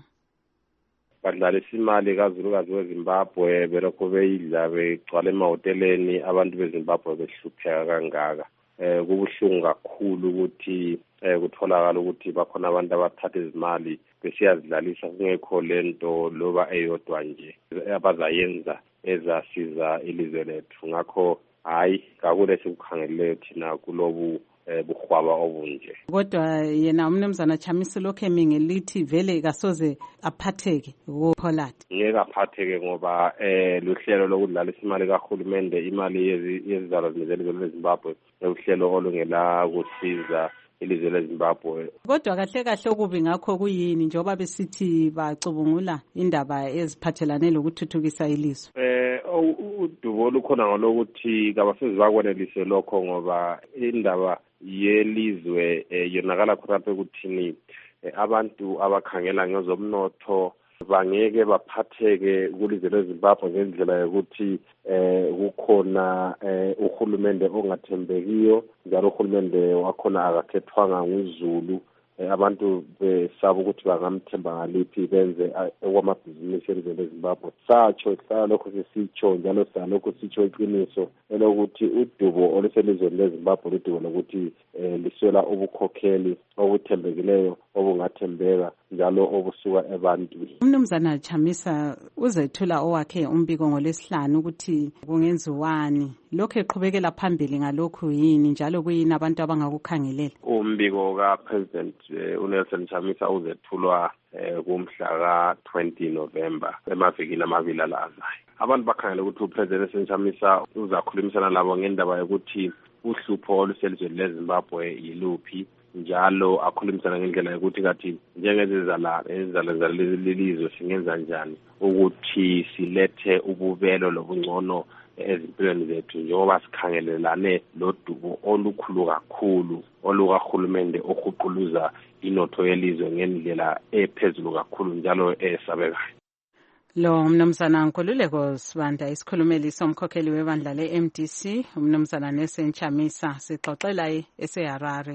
S: Badlalisa imali kazulukazi weZimbabwe belokho beyidla begcwala emahoteleni, abantu beZimbabwe behlupheka kangaka. Eh kubuhlungu kakhulu ukuthi eh kutholakala ukuthi bakhona abantu abathatha izimali besiyazidlalisa kungekho lento loba eyodwa nje abazayenza ezasiza ilizwe lethu. Ngakho hayi kakule sikukhangelele thina kulobu bukhwaba obunje.
B: Kodwa yena umnumzana Chamisa lokho emingelithi vele kasoze aphatheke kuPoland.
S: Ngeke aphatheke ngoba eh luhlelo lokudlalisa imali kahulumende, imali yezizalo zelizwe leZimbabwe, uhlelo olungela kusiza ilizwe leZimbabwe.
B: Kodwa kahle kahle okubi ngakho kuyini njengoba besithi bacubungula indaba eziphathelane lokuthuthukisa ilizwe?
S: Eh udubo lukhona ngalokuthi kabasezi bakwenelise lokho ngoba indaba yelizwe yonakala khona ukuthini abantu abakhangela ngezomnotho bangeke baphatheke kulizwe leZimbabwe ngendlela yokuthi eh kukhona uhulumende ongathembekiyo njalo uhulumende wakhona akakhethwanga nguZulu. Abantu besaba ukuthi bangamthemba ngaliphi benze okwamabhizinisi elizwe leZimbabwe. Satsho hlala lokho sisitsho njalo salokho sitsho iqiniso elokuthi udubo oluselizweni leZimbabwe ludubo lokuthi liswela ubukhokheli obuthembekileyo obungathembeka njalo obusuka ebantwini.
B: Umnumzana Chamisa uzethula owakhe umbiko ngolesihlanu ukuthi kungenziwani lokho eqhubekela phambili ngalokho yini njalo kuyini abantu abangakukhangelela.
S: Umbiko kaPresident uNelson Chamisa uzethulwa kumhla ka twenty November emavikini amabili alazayo. Abantu bakhangela ukuthi uPresident Nelson Chamisa uzakhulumisana labo ngendaba yokuthi uhlupho oluselizweni leZimbabwe yiluphi, njalo akhulumisana ngendlela yokuthi kathi njengezizala ezizala lelizwe singenza njani ukuthi silethe ububelo lobungcono ezimpilweni zethu, njengoba sikhangelelane lodubo olukhulu kakhulu olukahulumende ohuquluza inotho yelizwe ngendlela ephezulu kakhulu njalo esabekayo.
U: Lo mnumzana Nkululeko Sibanda, isikhulumeli somkhokheli webandla le-M D C, umnumzana Nelson Chamisa, sixoxela eseHarare.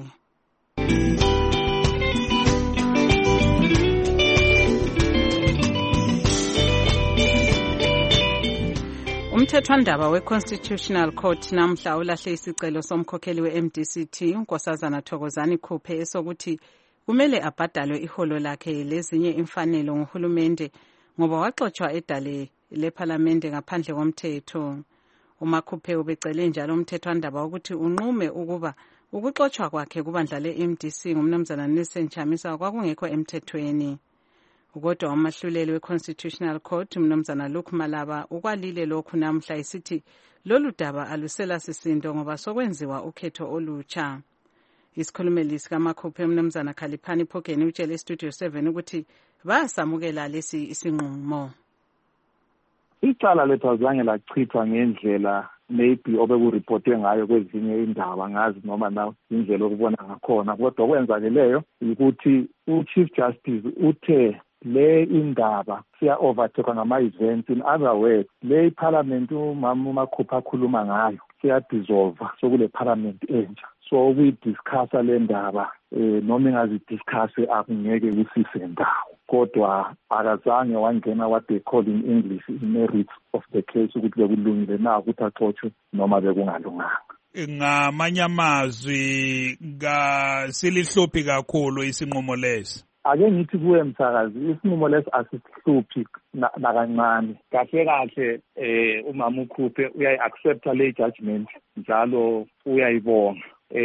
U: Umthethwandaba we-Constitutional Court namhla ulahle isicelo somkhokheli we-M D C T uNkosazana Thokozani Khuphe esokuthi kumele abhadalwe iholo lakhe lezinye imfanelo nguhulumende ngoba waxoxwa edale lephalamende ngaphandle komthetho. UMakhuphe ubecele njalo umthethwandaba ukuthi unqume ukuba ukuxoxwa kwakhe kubandla le-M D C ngumnumzana Nelson Chamisa kwakungekho emthethweni. Kodwa umahluleli we-Constitutional Court umnumzana Luke Malaba ukwalile lokhu namhla isithi lolu daba alusela sisindo ngoba sokwenziwa ukhetho olutsha. Isikhulumeli sikaMakhuphe umnumzana Khaliphani Phokeni utshele Studio seven ukuthi basamukela lesi isinqumo.
V: Icala lethu azange lachithwa ngendlela maybe obekuripote ngayo kwezinye indaba ngazi noma na indlela okubona ngakhona, kodwa okwenzakeleyo ukuthi uChief Justice uthe le indaba siya overtake ngama-events. In other words, le iparliament umama uMakhuphe akhuluma ngayo siya dissolve sokule parliament entsha. So we discuss le ndaba eh noma ingazidiscuss akungeke kusise ndawo, kodwa akazange wangena what they call in English merits of the case ukuthi bekulungile na ukuthi axoxwe noma bekungalunganga.
D: Ngamanye amazwi silihluphi kakhulu isinqumo lesi.
V: Ake ngithi kuwe msakazi, isinqumo lesi asisihluphi nakancane. Kahle kahle eh umama uKhuphe uyayi-accepta le judgment njalo uyayibonga.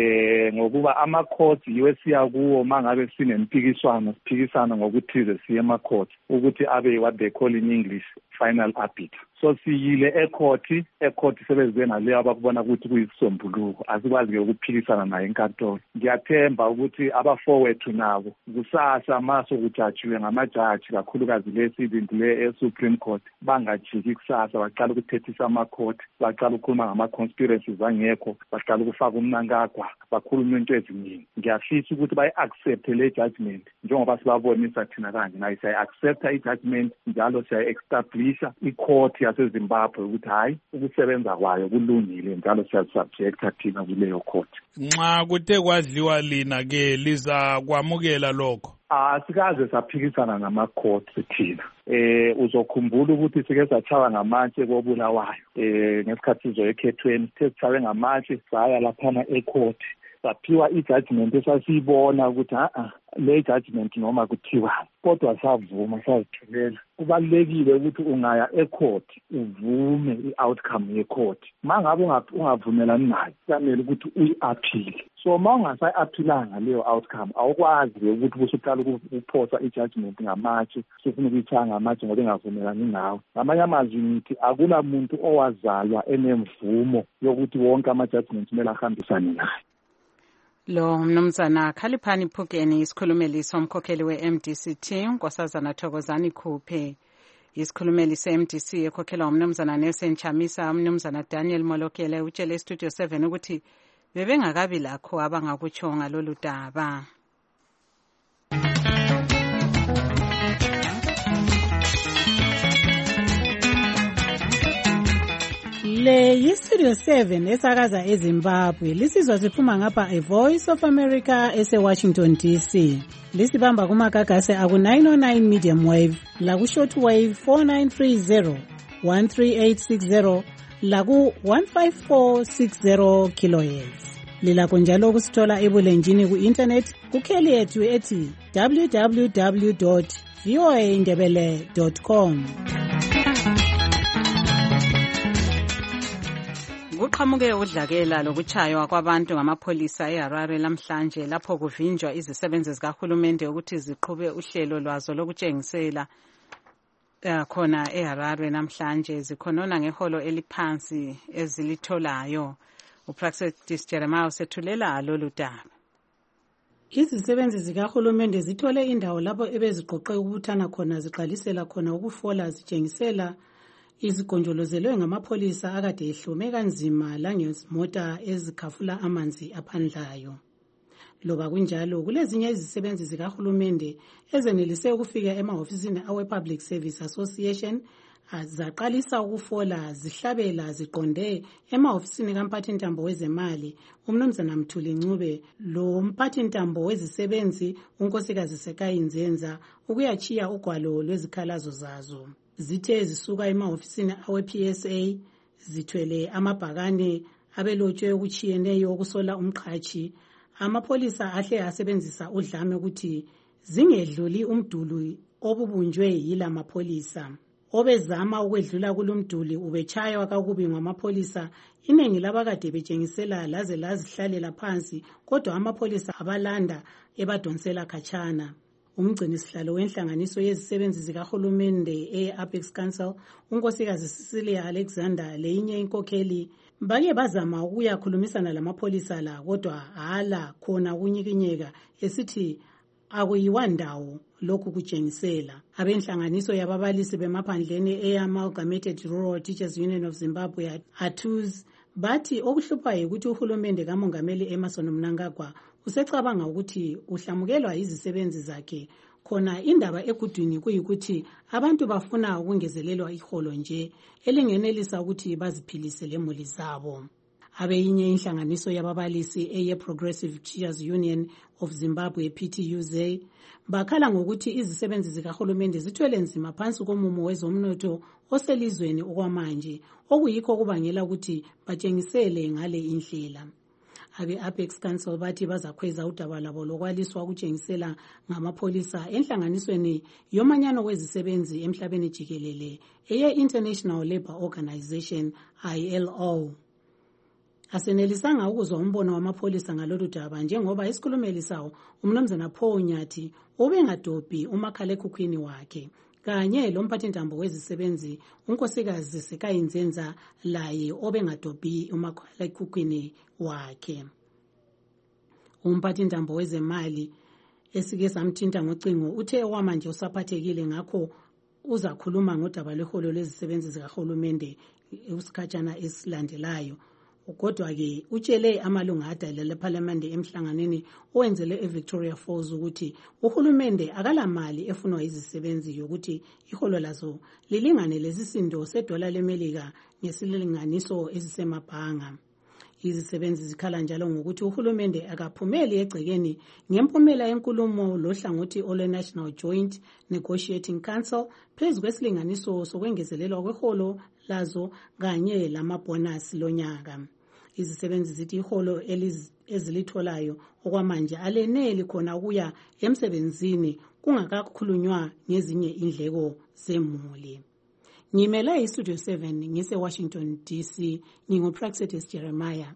V: Eh ngokuba ama courts yiwe siya kuwo mangabe sinempikiswano siphikisana ngokuthize siye ema court ukuthi abe what they call in English final arbiter. So siyile ecourt ecourt sebenze ngale abakubona ukuthi kuyisisombuluko, asikwazi ke ukuphikisana naye enkantolo. Ngiyathemba ukuthi abafowethu nabo kusasa maso kujajiwe ngamajaji kakhulukazi lesibindi le eSupreme Court bangajiki kusasa baqala ukuthethisa ama court, baqala ukukhuluma ngama conspiracies angekho, baqala ukufaka umnankagwa, bakhuluma into eziningi. Ngiyafisa ukuthi bayi accept le judgment njengoba sibabonisa thina kanje, nayi siya accept i judgment njalo siya establish i court yaseZimbabwe ukuthi hayi ukusebenza kwayo kulungile njalo siya subject thina kuleyo court.
D: Nxa kuthe kwadliwa lina ke liza kwamukela lokho?
V: Asikaze saphikisana nama-courts thina. Eh uzokhumbula ukuthi sike sachawa ngamatshe kobulawayo eh ngesikhathi sizoyekhethweni sithawe ngamatshe saya laphana ecourt saphiwa i-judgment esasiyibona ukuthi a le judgment noma kuthiwa, kodwa savuma sazithulela. Kubalulekile ukuthi ungaya ecourt uvume i-outcome ye-court. Mangabe ungavumelani nayo kufanele ukuthi uyi-appeal. So mawungasayi-aphilanga leyo outcome awukwazi ukuthi usuqala ukuphosa i-judgment ngamatshe sufuna ukuyithaya ngamatshe ngoba engavumelani nawe. Ngamanye amazwi ngithi akula muntu owazalwa enemvumo yokuthi wonke ama-judgment kumele ahambisane naye.
U: Lo mnumzana Khaliphani Phukeni, isikhulumeli somkhokheli we-M D C T Nkosazana Thokozani Khuphe. Isikhulumeli se-M D C ekhokhelwa umnumzana Nelson Chamisa, umnumzana Daniel Molokele utshele Studio seven ukuthi bebengakabi lakho abangakutsho ngalolu daba.
W: Le yiStudio seven esakaza eZimbabwe, lisizwa siphuma ngapha eVoice of America ese-Washington D C. Lisibamba kumagagase aku nine oh nine medium wave, laku short wave four nine three zero, one three eight six zero, laku one five four six zero kilohertz. Lilakho njalo ukusithola ebulenjini ku-internet kukheli yethu ethi w w w dot voa ndebele dot com.
U: Kuqhamuke udlakela lokutshaywa kwabantu ngamapholisa eHarare lamhlanje lapho kuvinjwa izisebenzi zikahulumende ukuthi ziqhube uhlelo lwazo lokutshengisela khona eHarare namhlanje zikhonona ngeholo eliphansi ezilitholayo. upraxedis Jeremiah usethulela lolu daba.
W: Izisebenzi zikahulumende zithole indawo lapho ebeziqoqe ukubuthana khona ziqalisela khona ukufola zitshengisela izigonjolozelwe ngamapholisa akade ehlume kanzima langezimota ezikhafula amanzi aphandlayo. Loba kunjalo kulezinye izisebenzi zikahulumende ezenelise ukufika emahofisini awe Public Service Association zaqalisa ukufola zihlabela ziqonde emahofisini kamphathintambo wezemali umnumzana Mthuli Ncube lo mphathintambo wezisebenzi unkosikazi Sekayinzenza ukuyachiya ugwalo lwezikhalazo zazo. Zithe zisuka emahofisini awe P S A zithwele amabhakane abelotshwe ukuchiyeneyo okusola umqhachi. Amapholisa ahle asebenzisa udlame ukuthi zingedluli umduli obubunjwe yila mapholisa. Obezama ukwedlula kulumduli ubechaywa kakubi ngamapholisa. Inengi labakade betshengisela laze lazihlalela phansi kodwa amapholisa abalanda ebadonsela khatshana. Umgcinisihlalo wenhlanganiso yezisebenzi zikahulumende e-Apex Council unkosikazi Cecilia Alexander leyinye inkokheli bake bazama ukuyakhulumisana lamapholisa la kodwa hala khona kunyikinyeka esithi akuyiwandawo lokhu kutshengisela. Abenhlanganiso yababalisi bemaphandleni e-Amalgamated Rural Teachers Union of Zimbabwe A T U Z bathi okuhluphayo ukuthi uhulumende kamongameli Emmerson Mnangagwa usecabanga ukuthi uhlamukelwa izisebenzi zakhe. Khona indaba egudwini kuyikuthi abantu bafuna ukungezelelwa iholo nje elingenelisa ukuthi baziphilise lemuli zabo. Abeyinye inhlanganiso yababalisi eye Progressive Teachers Union of Zimbabwe P T U Z bakhala ngokuthi izisebenzi zikahulumende zithwele nzima phansi komumo wezomnotho oselizweni okwamanje okuyikho kubangela ukuthi batshengisele ngale indlela. Abe-Apex Council bathi bazakhweza udaba labo lokwaliswa ukutshengisela ngamapholisa enhlanganisweni yomanyano wezisebenzi emhlabeni jikelele eye-International Labour Organization I L O. Asenelisanga ukuzwa umbono wamapholisa ngalolu daba njengoba isikhulumeli sawo umnumzana Paul Nyathi ubengadobhi umakhalekhukhwini wakhe kanye lomphathintambo wezisebenzi unkosikazi Sekayinzenza laye obengadobhi umakhalekhukhwini wakhe. Umphathintambo wezemali esike samthinta ngocingo uthe owamanje usaphathekile ngakho uzakhuluma ngodaba lweholo lwezisebenzi zikahulumende usikhatshana esilandelayo. Kodwa ke utshele amalunga adalela eParliament emhlanganweni owenzele eVictoria Falls ukuthi uhulumende akalamali efunwa izisebenzi yokuthi iholo lazo lilingane lesisindo sedola leMelika ngesilinganiso esisemabhanga. Izisebenzi zikhala njalo ngokuthi uhulumende akaphumeli egcekeni ngempumela yenkulumo lohlangothi ole National Joint Negotiating Council phezu kwesilinganiso sokwengezelelwa kweholo lazo kanye lamabonus lonyaka. Izisebenzi zithi iholo ezilitholayo okwamanje aleneli khona ukuya emsebenzini kungakakhulunywa ngezinye indleko zemuli. Ngimela iStudio seven ngise Washington D C nginguPraxedis Jeremiah.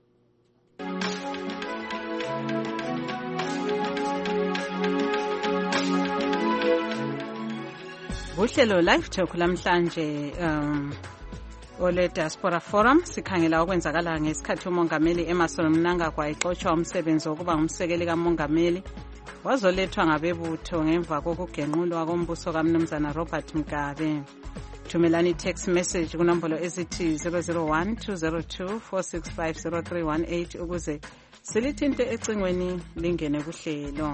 W: Uhlelo live talk lamhlanje um ole Diaspora Forum sikhangela okwenzakala ngesikhathi umongameli Emmerson Mnangagwa exoshwa umsebenzi wokuba ngumsekeli kamongameli wazolethwa ngabebutho ngemva kokugenqulwa kombuso kaMnumzana Robert Mugabe. Thumelani text message kunombolo ezithi zero zero one two zero two four six five zero three one eight ukuze silithinte ecingweni lingene kuhlelo.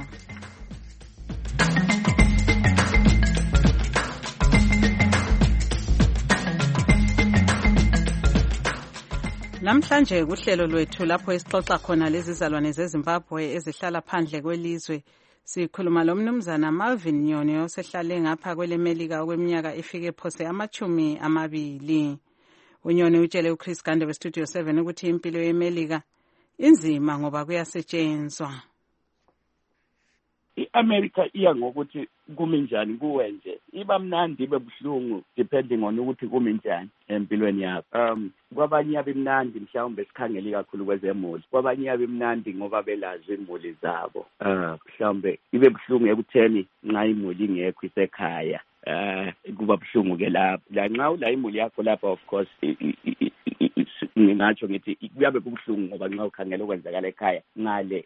W: Namhlanje kuhlelo lwethu lapho esixoxa khona lezi zalwane zeZimbabwe ezihlala phandle kwelizwe sikhuluma lomnumzana Marvin Nyoni osehlale ngapha kwelemelika okweminyaka efike phose amachumi amabili. Unyoni utshele uChris Gande weStudio seven ukuthi impilo yemelika inzima ngoba kuyasetshenzwa.
F: iAmerica iya ngokuthi kumi njani kuwe nje iba mnandi ibe buhlungu depending on ukuthi kumi njani empilweni yakho. Um kwabanye yabe mnandi mhlawumbe sikhangeli kakhulu kwezemuli kwabanye yabe mnandi ngoba belazi imuli zabo. Uh mhlawumbe ibe buhlungu ekutheni nxa imuli ingekho isekhaya. Uh kuba buhlungu ke lapho la nxa ula imuli yakho lapha of course ngingatsho ngithi kuyabe kubuhlungu ngoba nxa ukhangela okwenzakala ekhaya ngale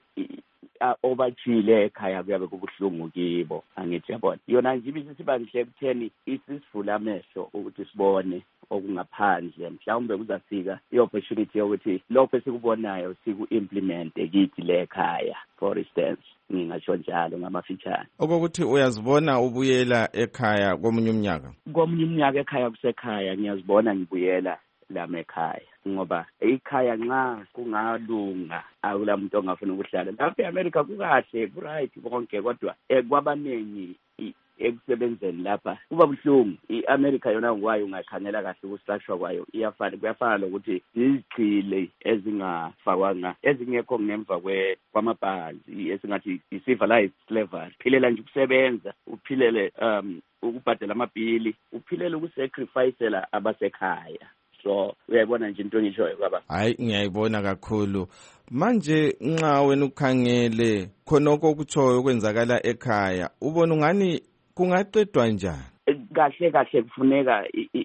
F: obajile ekhaya kuyabe kubuhlungu kibo angithi yabona yona nje ibisiba nhle kutheni isisivula amehlo ukuthi sibone okungaphandle mhlawumbe kuzafika i-opportunity yokuthi lokho esikubonayo siku-implemente kithi le ekhaya for instance ngingatsho njalo ngamafitshane
T: okokuthi uyazibona ubuyela ekhaya komunye umnyaka
F: komunye umnyaka ekhaya kusekhaya ngiyazibona ngibuyela lami ekhaya ngoba ekhaya nxa kungalunga akula muntu ongafuna ukuhlala lapha e-America kukahle kuright konke kodwa kwabaningi ekusebenzeni lapha kuba buhlungu i-America yona ngwayo ungakhangela kahle ukustrashwa kwayo iyafana kuyafana lokuthi izichile ezingafakwanga ezingekho ngemva kwamabhazi esingathi i-civilized slavery philela nje ukusebenza uphilele um ukubhadela amabhili uphilele ukusacrificela abasekhaya so uyayibona nje into engishoyo baba
T: hayi ngiyayibona kakhulu manje nxa wena ukhangele khonoko okutshoyo kwenzakala ekhaya ubona ungani kungaqedwa njani
F: kahle kahle kufuneka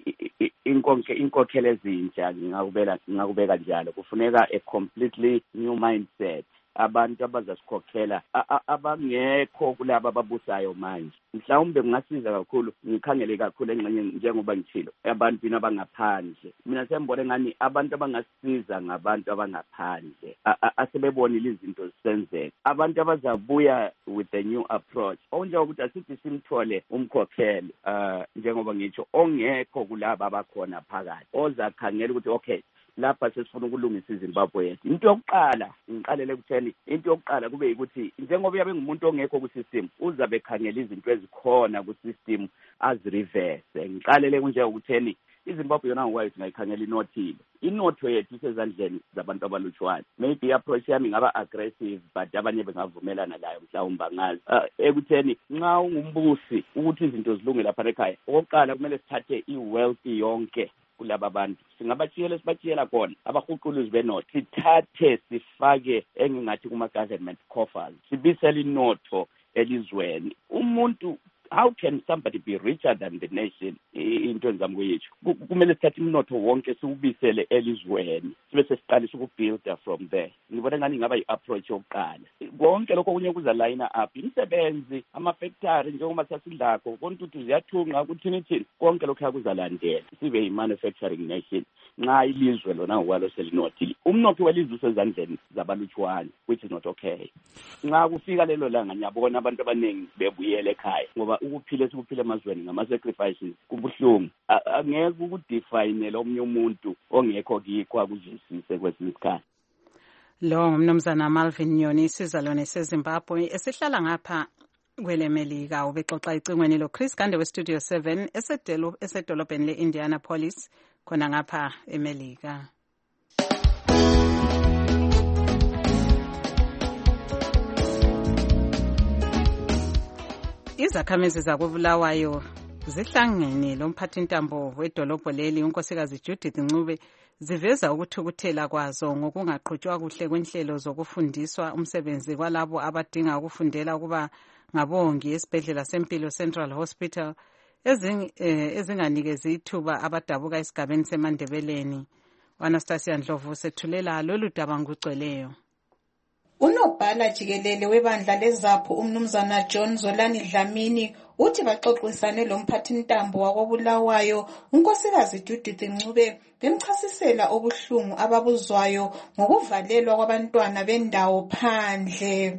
F: inkonke inkokhelo ezintsha ngingakubeka ngingakubeka njalo kufuneka a completely new mindset abantu abazasikhokhela abangekho kulabo ababusayo manje mhlawumbe kungasiza kakhulu ngikhangele kakhulu engxenye njengoba ngithilo abantu abangaphandle mina sembone ngani abantu abangasiza ngabantu abangaphandle asebebonile izinto zisenzeka abantu abazabuya with a new approach onjengokuthi asithi simthole umkhokheli uh njengoba ngitsho ongekho kulabo abakhona phakathi ozakhangela ukuthi okay lapha sesifuna ukulungisa iZimbabwe yethu into yokuqala ngiqalele kutheni into yokuqala kube ukuthi njengoba yabe ngumuntu ongekho ku system uzabe khangela izinto ezikhona ku system azireverse ngiqalele kunje ukutheni iZimbabwe yona ngwayo singayikhangela inothile inotho yethu isezandleni zabantu abalutshwana maybe approach yami ngaba aggressive but abanye bengavumelana layo mhlawumbe ngazi ekutheni nxa ungumbusi ukuthi izinto zilunge lapha ekhaya okokuqala kumele sithathe i-wealth yonke kulaba bantu singabatshiyela sibatshiyela khona abahuquluzi benotho sithathe sifake engingathi kuma-government coffers sibisele inotho elizweni umuntu how can somebody be richer than the nation intoenzami kuyitsho kumele sithathe umnotho wonke siwubisele elizweni sibe sesiqalisa ukubuilda from there ngibona ngani ngaba yi-approach yokuqala konke lokho kunye kuzalayina up imisebenzi ama-factory njengoba sasidlakho kontuthi ziyathunga kuthini thini konke lokhu yakuzalandela sibe yi-manufacturing nation nxa ilizwe lona ngokwalo selinothile umnotho welizwe usezandleni zabalutshwane which is not okay nxa kufika lelo langa ngiyabona abantu abaningi bebuyela ekhaya ngoba ukuphila esikuphila emazweni ngama-sacrifices kubuhlungu angeke ukudefinele omunye umuntu ongekho kikho akuzwisise kwesinye isikhathi
U: lo ngumnumzana Malvin Nyoni isizalwane seZimbabwe esihlala ngapha kwele Melika ubexoxa icingweni lo Chris Gande we Studio seven esedelo esedolobheni le-Indianapolis khona ngapha eMelika. Izakhamizi zakubulawayo zihlangene lomphathintambo wedolobho leli unkosikazi Judith Ncube ziveza ukuthukuthela kwazo ngokungaqhutshwa kuhle kwenhlelo zokufundiswa umsebenzi kwalabo abadinga ukufundela ukuba ngabongi esibhedlela sempilo Central Hospital ezinganikezi ithuba abadabuka esigabeni seMandebeleni. Anastasia Ndlovu sethulela lolu daba ngugcweleyo.
C: Unobhala jikelele webandla lezapho umnumzana John Zolani Dlamini uthi baxoxisane lomphathintambo wakobulawayo unkosikazi Judith Ncube bemchasisela obuhlungu ababuzwayo ngokuvalelwa kwabantwana bendawo phandle.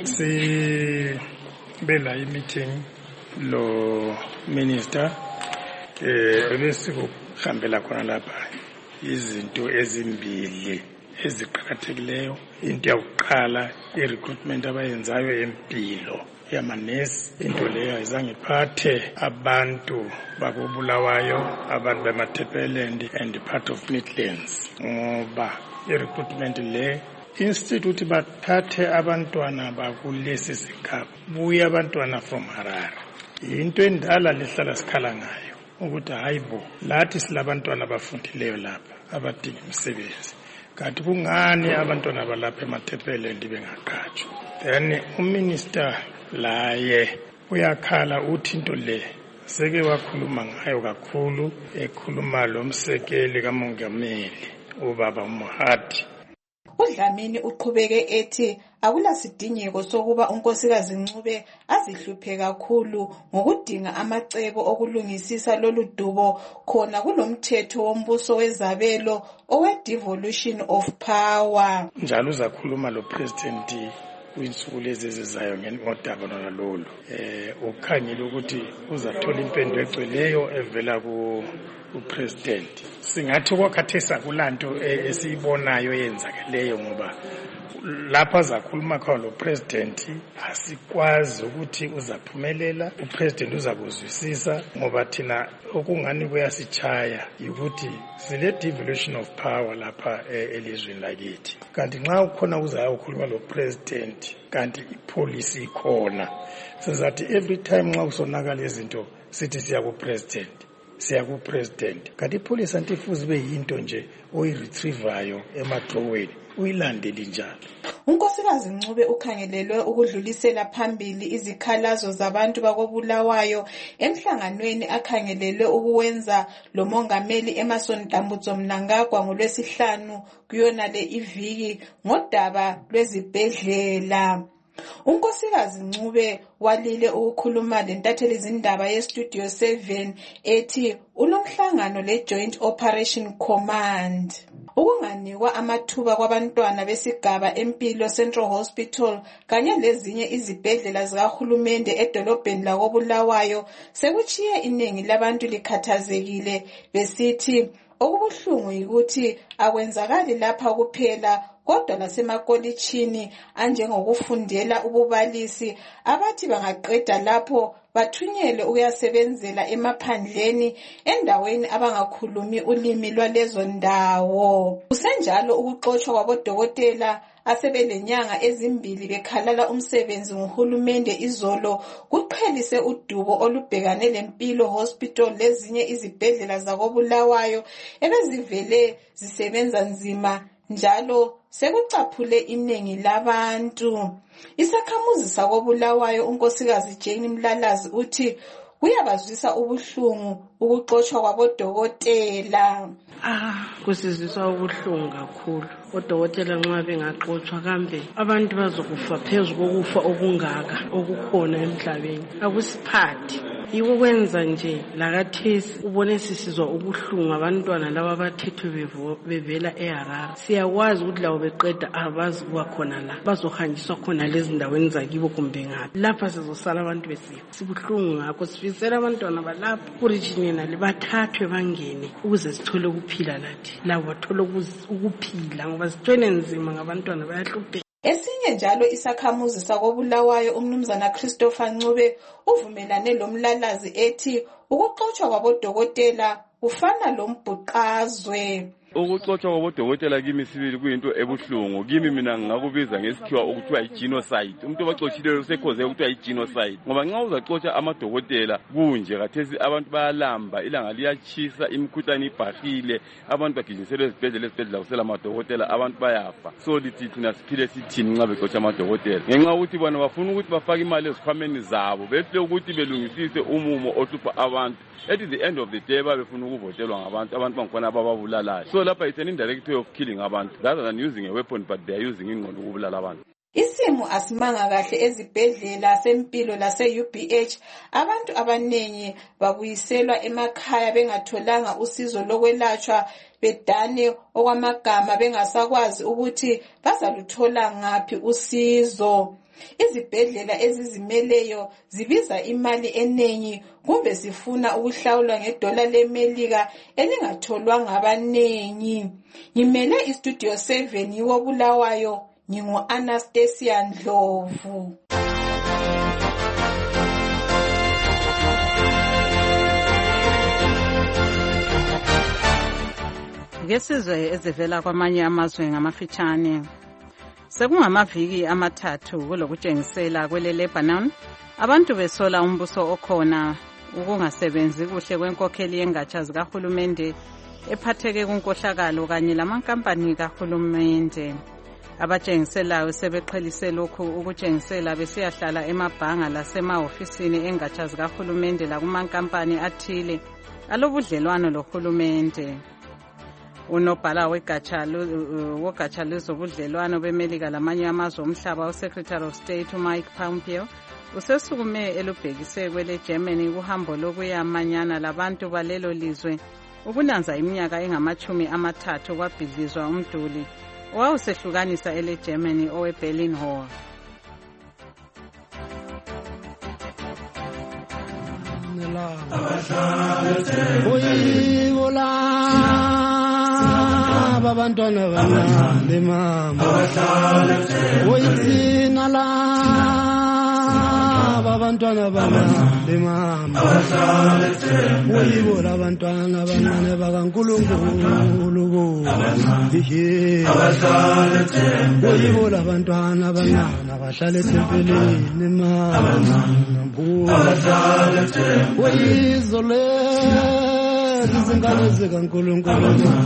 G: Sibela i-meeting lo minister eh ebesikuhambela khona lapha izinto ezimbili eziqakathekileyo. Into yokuqala i-recruitment abayenzayo empilo yamanesi into leyo ayizange iphathe abantu bakobulawayo abantu bemaThepelendi and part of Midlands ngoba i-recruitment le institute bathathe abantwana bakulesi sigaba buya abantwana from Harare into endala lihlala sikhala ngayo ukuthi hayibo lathi silabantwana abafundileyo lapha abadinga imisebenzi kanti kungani abantwana balapha emaThepelendi bengaqhatshwa. Then uminister laye uyakhala uthi into le seke wakhuluma ngayo kakhulu ekhuluma lo msekeli kamongameli ubaba Mohadi.
C: uDlamini uqhubeke ethi akulasidingeko sokuba unkosikazi Ncube azihluphe kakhulu ngokudinga amacebo okulungisisa lolu dubo khona kulomthetho wombuso wezabelo owe-devolution of power.
G: Njalo uzakhuluma lo president kwinsuku lezi ezizayo ngodaba lolu. Eh ukhangile ukuthi uzathola impendulo egcweleyo evela ku upresident. Singathi kwakhathesa kulanto esiyibonayo yenzakeleyo ngoba lapha zakhuluma khona lo president asikwazi ukuthi uzaphumelela. Upresident uzakuzwisisa ngoba thina okungani kuyasichaya ukuthi sile devolution of power lapha elizweni lakithi. Kanti nxa ukhona uzayokhuluma lo president kanti ipolicy ikhona, sizathi every time nxa kusonakala izinto sithi siya ku president siya ku president. Kanti ipolicy antifuzi be yinto nje oyiretrievayo emadroweni uyilandeli njalo.
C: unkosikazi Ncube ukhangelelwe ukudlulisela phambili izikhalazo zabantu bakobulawayo emhlanganweni akhangelelwe ukuwenza lo mongameli Emmerson Dambudzo Mnangagwa ngolwesihlanu kuyona le iviki ngodaba lwezibhedlela. unkosikazi Ncube walile ukukhuluma lentatheli izindaba ye-Studio seven ethi ulomhlangano le-Joint Operation Command. Ukunganikwa amathuba kwabantwana besigaba Empilo Central Hospital kanye lezinye izibhedlela zikahulumende edolobheni lakobulawayo sekuchiye iningi labantu likhathazekile besithi okubuhlungu yikuthi akwenzakali lapha kuphela kodwa lasemakolitshini anjengokufundela ububalisi abathi bangaqeda lapho bathunyelwe ukuyasebenzela emaphandleni endaweni abangakhulumi ulimi lwalezo ndawo. Kusenjalo ukuxoshwa kwabodokotela asebelenyanga ezimbili bekhalala umsebenzi nguhulumende izolo kuqhelise udubo olubhekane lempilo hospital lezinye izibhedlela zakobulawayo ebezivele zisebenza nzima njalo sekucaphule iningi labantu. Isakhamuzi sakobulawayo unkosikazi Jane Mlalazi uthi kuyabazwisa ubuhlungu ukuxoshwa kwabodokotela.
H: Ah, kusizwisa ubuhlungu kakhulu. Odokotela nxa bengaxoshwa kambe abantu bazokufa phezu kokufa okungaka okukhona emhlabeni. Akusiphathi. Yiwo kwenza nje lakathesi ubone sisizwa ubuhlungu abantwana laba abathethwe bevela eHarare. Siyakwazi ukuthi labo beqeda abazi kuba khona la bazohanjiswa khona lezi ndaweni zakibo kumbe ngaphi. Lapha sizosala abantu besifa. Sibuhlungu ngakho sifisela abantwana balapha kurijinena libathathwe bangene ukuze sithole ukuphila lathi. Labo bathole ukuphila ngoba sithwele nzima ngabantwana bayahlupheka.
C: Esinye njalo isakhamuzi sakobulawayo umnumzana Christopher Ncube uvumelane lomlalazi ethi ukuxoshwa kwabodokotela ufana lombhuqazwe.
J: Ukuxoshwa kwabodokotela kimi sibili kuyinto ebuhlungu. Kimi mina ngakubiza ngesikhiwa ukuthiwa i-genocide. Umuntu obaxoshileyo usekhoze ukuthiwa i-genocide. Ngoba nxa uzaxosha amadokotela kunje kathesi abantu bayalamba ilanga liyachisa imikhuhlane ibhahile abantu bagijinyiselwe ezibhedlela ezibhedlela kusela amadokotela abantu bayafa. So lithi thina siphile sithini nxa bexosha amadokotela. Ngenxa ukuthi bona bafuna ukuthi bafake imali ezikhwameni zabo behle ukuthi belungisise umumo ohlupha abantu. At the end of the day babefuna ukuvotelwa ngabantu abantu bangikhona abababulalayo. So lapha it's an indirect way of killing abantu rather than using a weapon but they are using ingqondo ukubulala abantu.
C: Isimo asimanga kahle ezibhedlela sempilo lase-U B H. Abantu abanengi babuyiselwa emakhaya bengatholanga usizo lokwelatshwa bedane okwamagama bengasakwazi ukuthi bazaluthola ngaphi usizo. Izibhedlela ezizimeleyo zibiza imali enengi kumbe sifuna ukuhlawulwa ngedola leMelika elingatholwa ngabanengi. Ngimele iStudio seven yiwobulawayo ngingu-Anastasia Ndlovu.
U: Ngesizwe ezivela kwamanye amazwe ngamafitshane. Sekungamaviki amathathu kulokutshengisela kwele Lebanon abantu besola umbuso okhona ukungasebenzi kuhle kwenkokheli yengatsha zikahulumende ephatheke kunkohlakalo kanye lamankampani kahulumende. Abatshengiselayo sebeqhelise lokhu ukutshengisela besiyahlala emabhanga lasemahofisini engatsha zikahulumende lakumankampani athile alobudlelwano lohulumende. unobhala wegatsha wogatsha lwezobudlelwano bemelika lamanye amazwe omhlaba uSecretary of State uMike Pompeo usesukume elubhekise kwele Germany kuhambo lokuyamanyana labantu balelo lizwe ukunanza iminyaka engamachumi amathathu kwabhidlizwa umduli owawusehlukanisa ele Germany owe Berlin Wall.
I: Abantwana bamande mama oyithina la abantwana bamande mama oyibola abantwana abancane bakaNkulunkulu oyibola abantwana abancane abahlala ethempelini mama oyizole izingane zikaNkulunkulu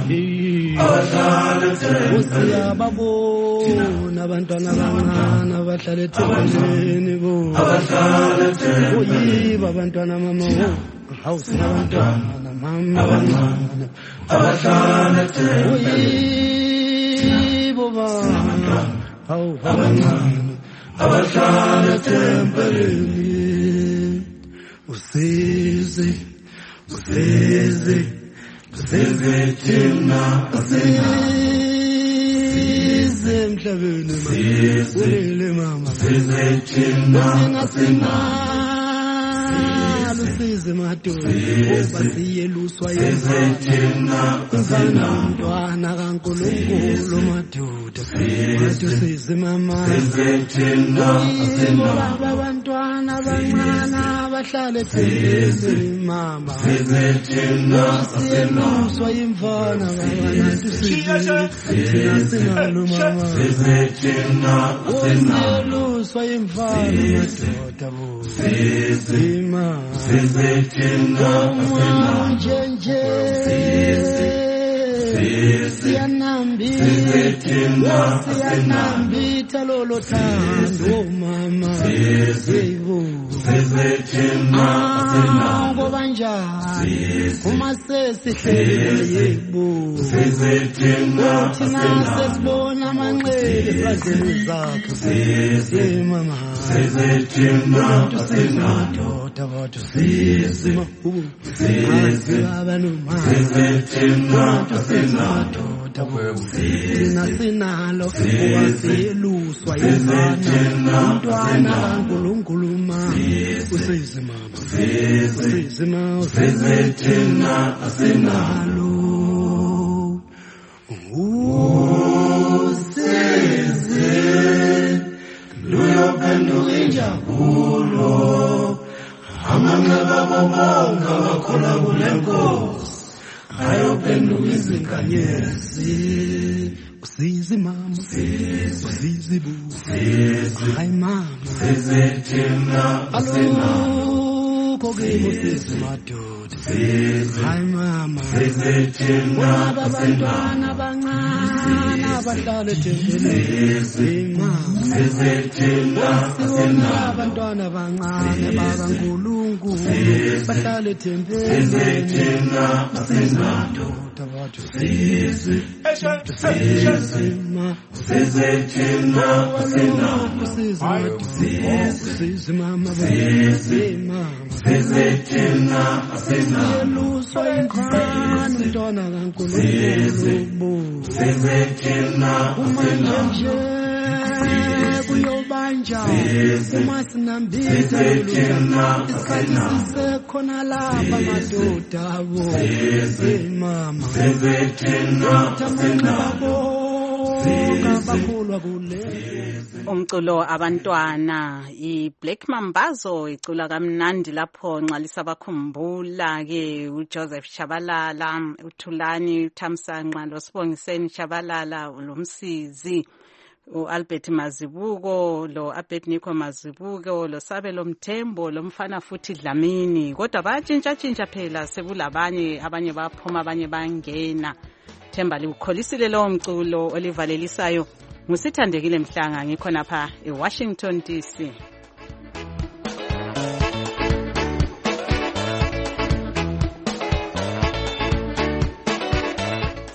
I: usiyababona abantwana abancane abahlala ethempelini bo oyiba abantwana mama awusabantwana mama abancane oyibo bana awu abancane abahlala ethempelini usize usize usize thina usize emhlabeni usize mama usize thina sina usize madoda basiyeluswa yezithina uzana umntwana kaNkulunkulu madoda usize mama usize thina sina abantwana abancane abahlala ethempelini mama usize thina siyeluswa imfana ngabantu thina sinalo mama usize thina siyeluswa imfana madoda bo usize mama usize thina njenje siyanambitha siyanambitha lolo thando mama yebo ngoba njani uma sesihlele yebo thina sesibona amanxele ezandleni zakhe mama madoda bathu sizima madoda thina sinalo wasiyeluswa yizana umntwana kaNkulunkulu usize mama usize mama usize thina sinalo usize luyophenduka injabulo amanxeba bobonga bakhula kule nkosi ayophenduka izinkanyezi usize mama usize bu hayi mama usize thina alukho kimi usize madoda hayi mama usize thina abantwana abancane abahlala ethempelini mama usize thina abantwana abancane bakaNkulunkulu bahlala ethempelini usize madoda bathu usize usize thina usize mama usize thina siyeluswa imfana mntwana kaNkulunkulu usize thina umanje kuyobanja uma sinambitha isikhathi sisekhona lapha madoda abo mama usize thina
U: umculo abantwana iBlack Mambazo icula kamnandi lapho nxalisa bakhumbula ke uJoseph Shabalala uThulani Thamsanqa loSibongiseni Shabalala lomsizi uAlbert Mazibuko lo Abednego Mazibuko lo Sabelo Mthembo lomfana futhi Dlamini kodwa bayatshintsha tshintsha phela sekulabanye abanye baphuma abanye bangena Themba likholisile lo mculo olivalelisayo ngusithandekile Mhlanga ngikhona pha eWashington D C.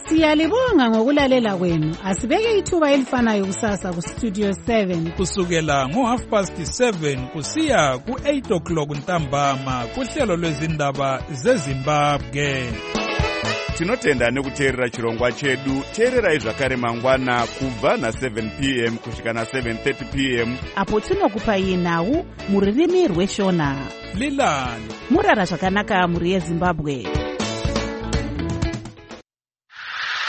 W: Siyalibonga ngokulalela kwenu. Asibeke ithuba elifanayo kusasa ku Studio seven
D: kusukela ngo half past seven kusiya ku eight o'clock ntambama kuhlelo lwezindaba zeZimbabwe.
A: Tinotenda nekuteerera chirongwa chedu. Teererai zvakare mangwana kubva na seven p m kusvika na seven thirty p m
B: apo tinokupai nhau muririmi rweshona.
D: Lilani
B: murara zvakanaka muri yeZimbabwe.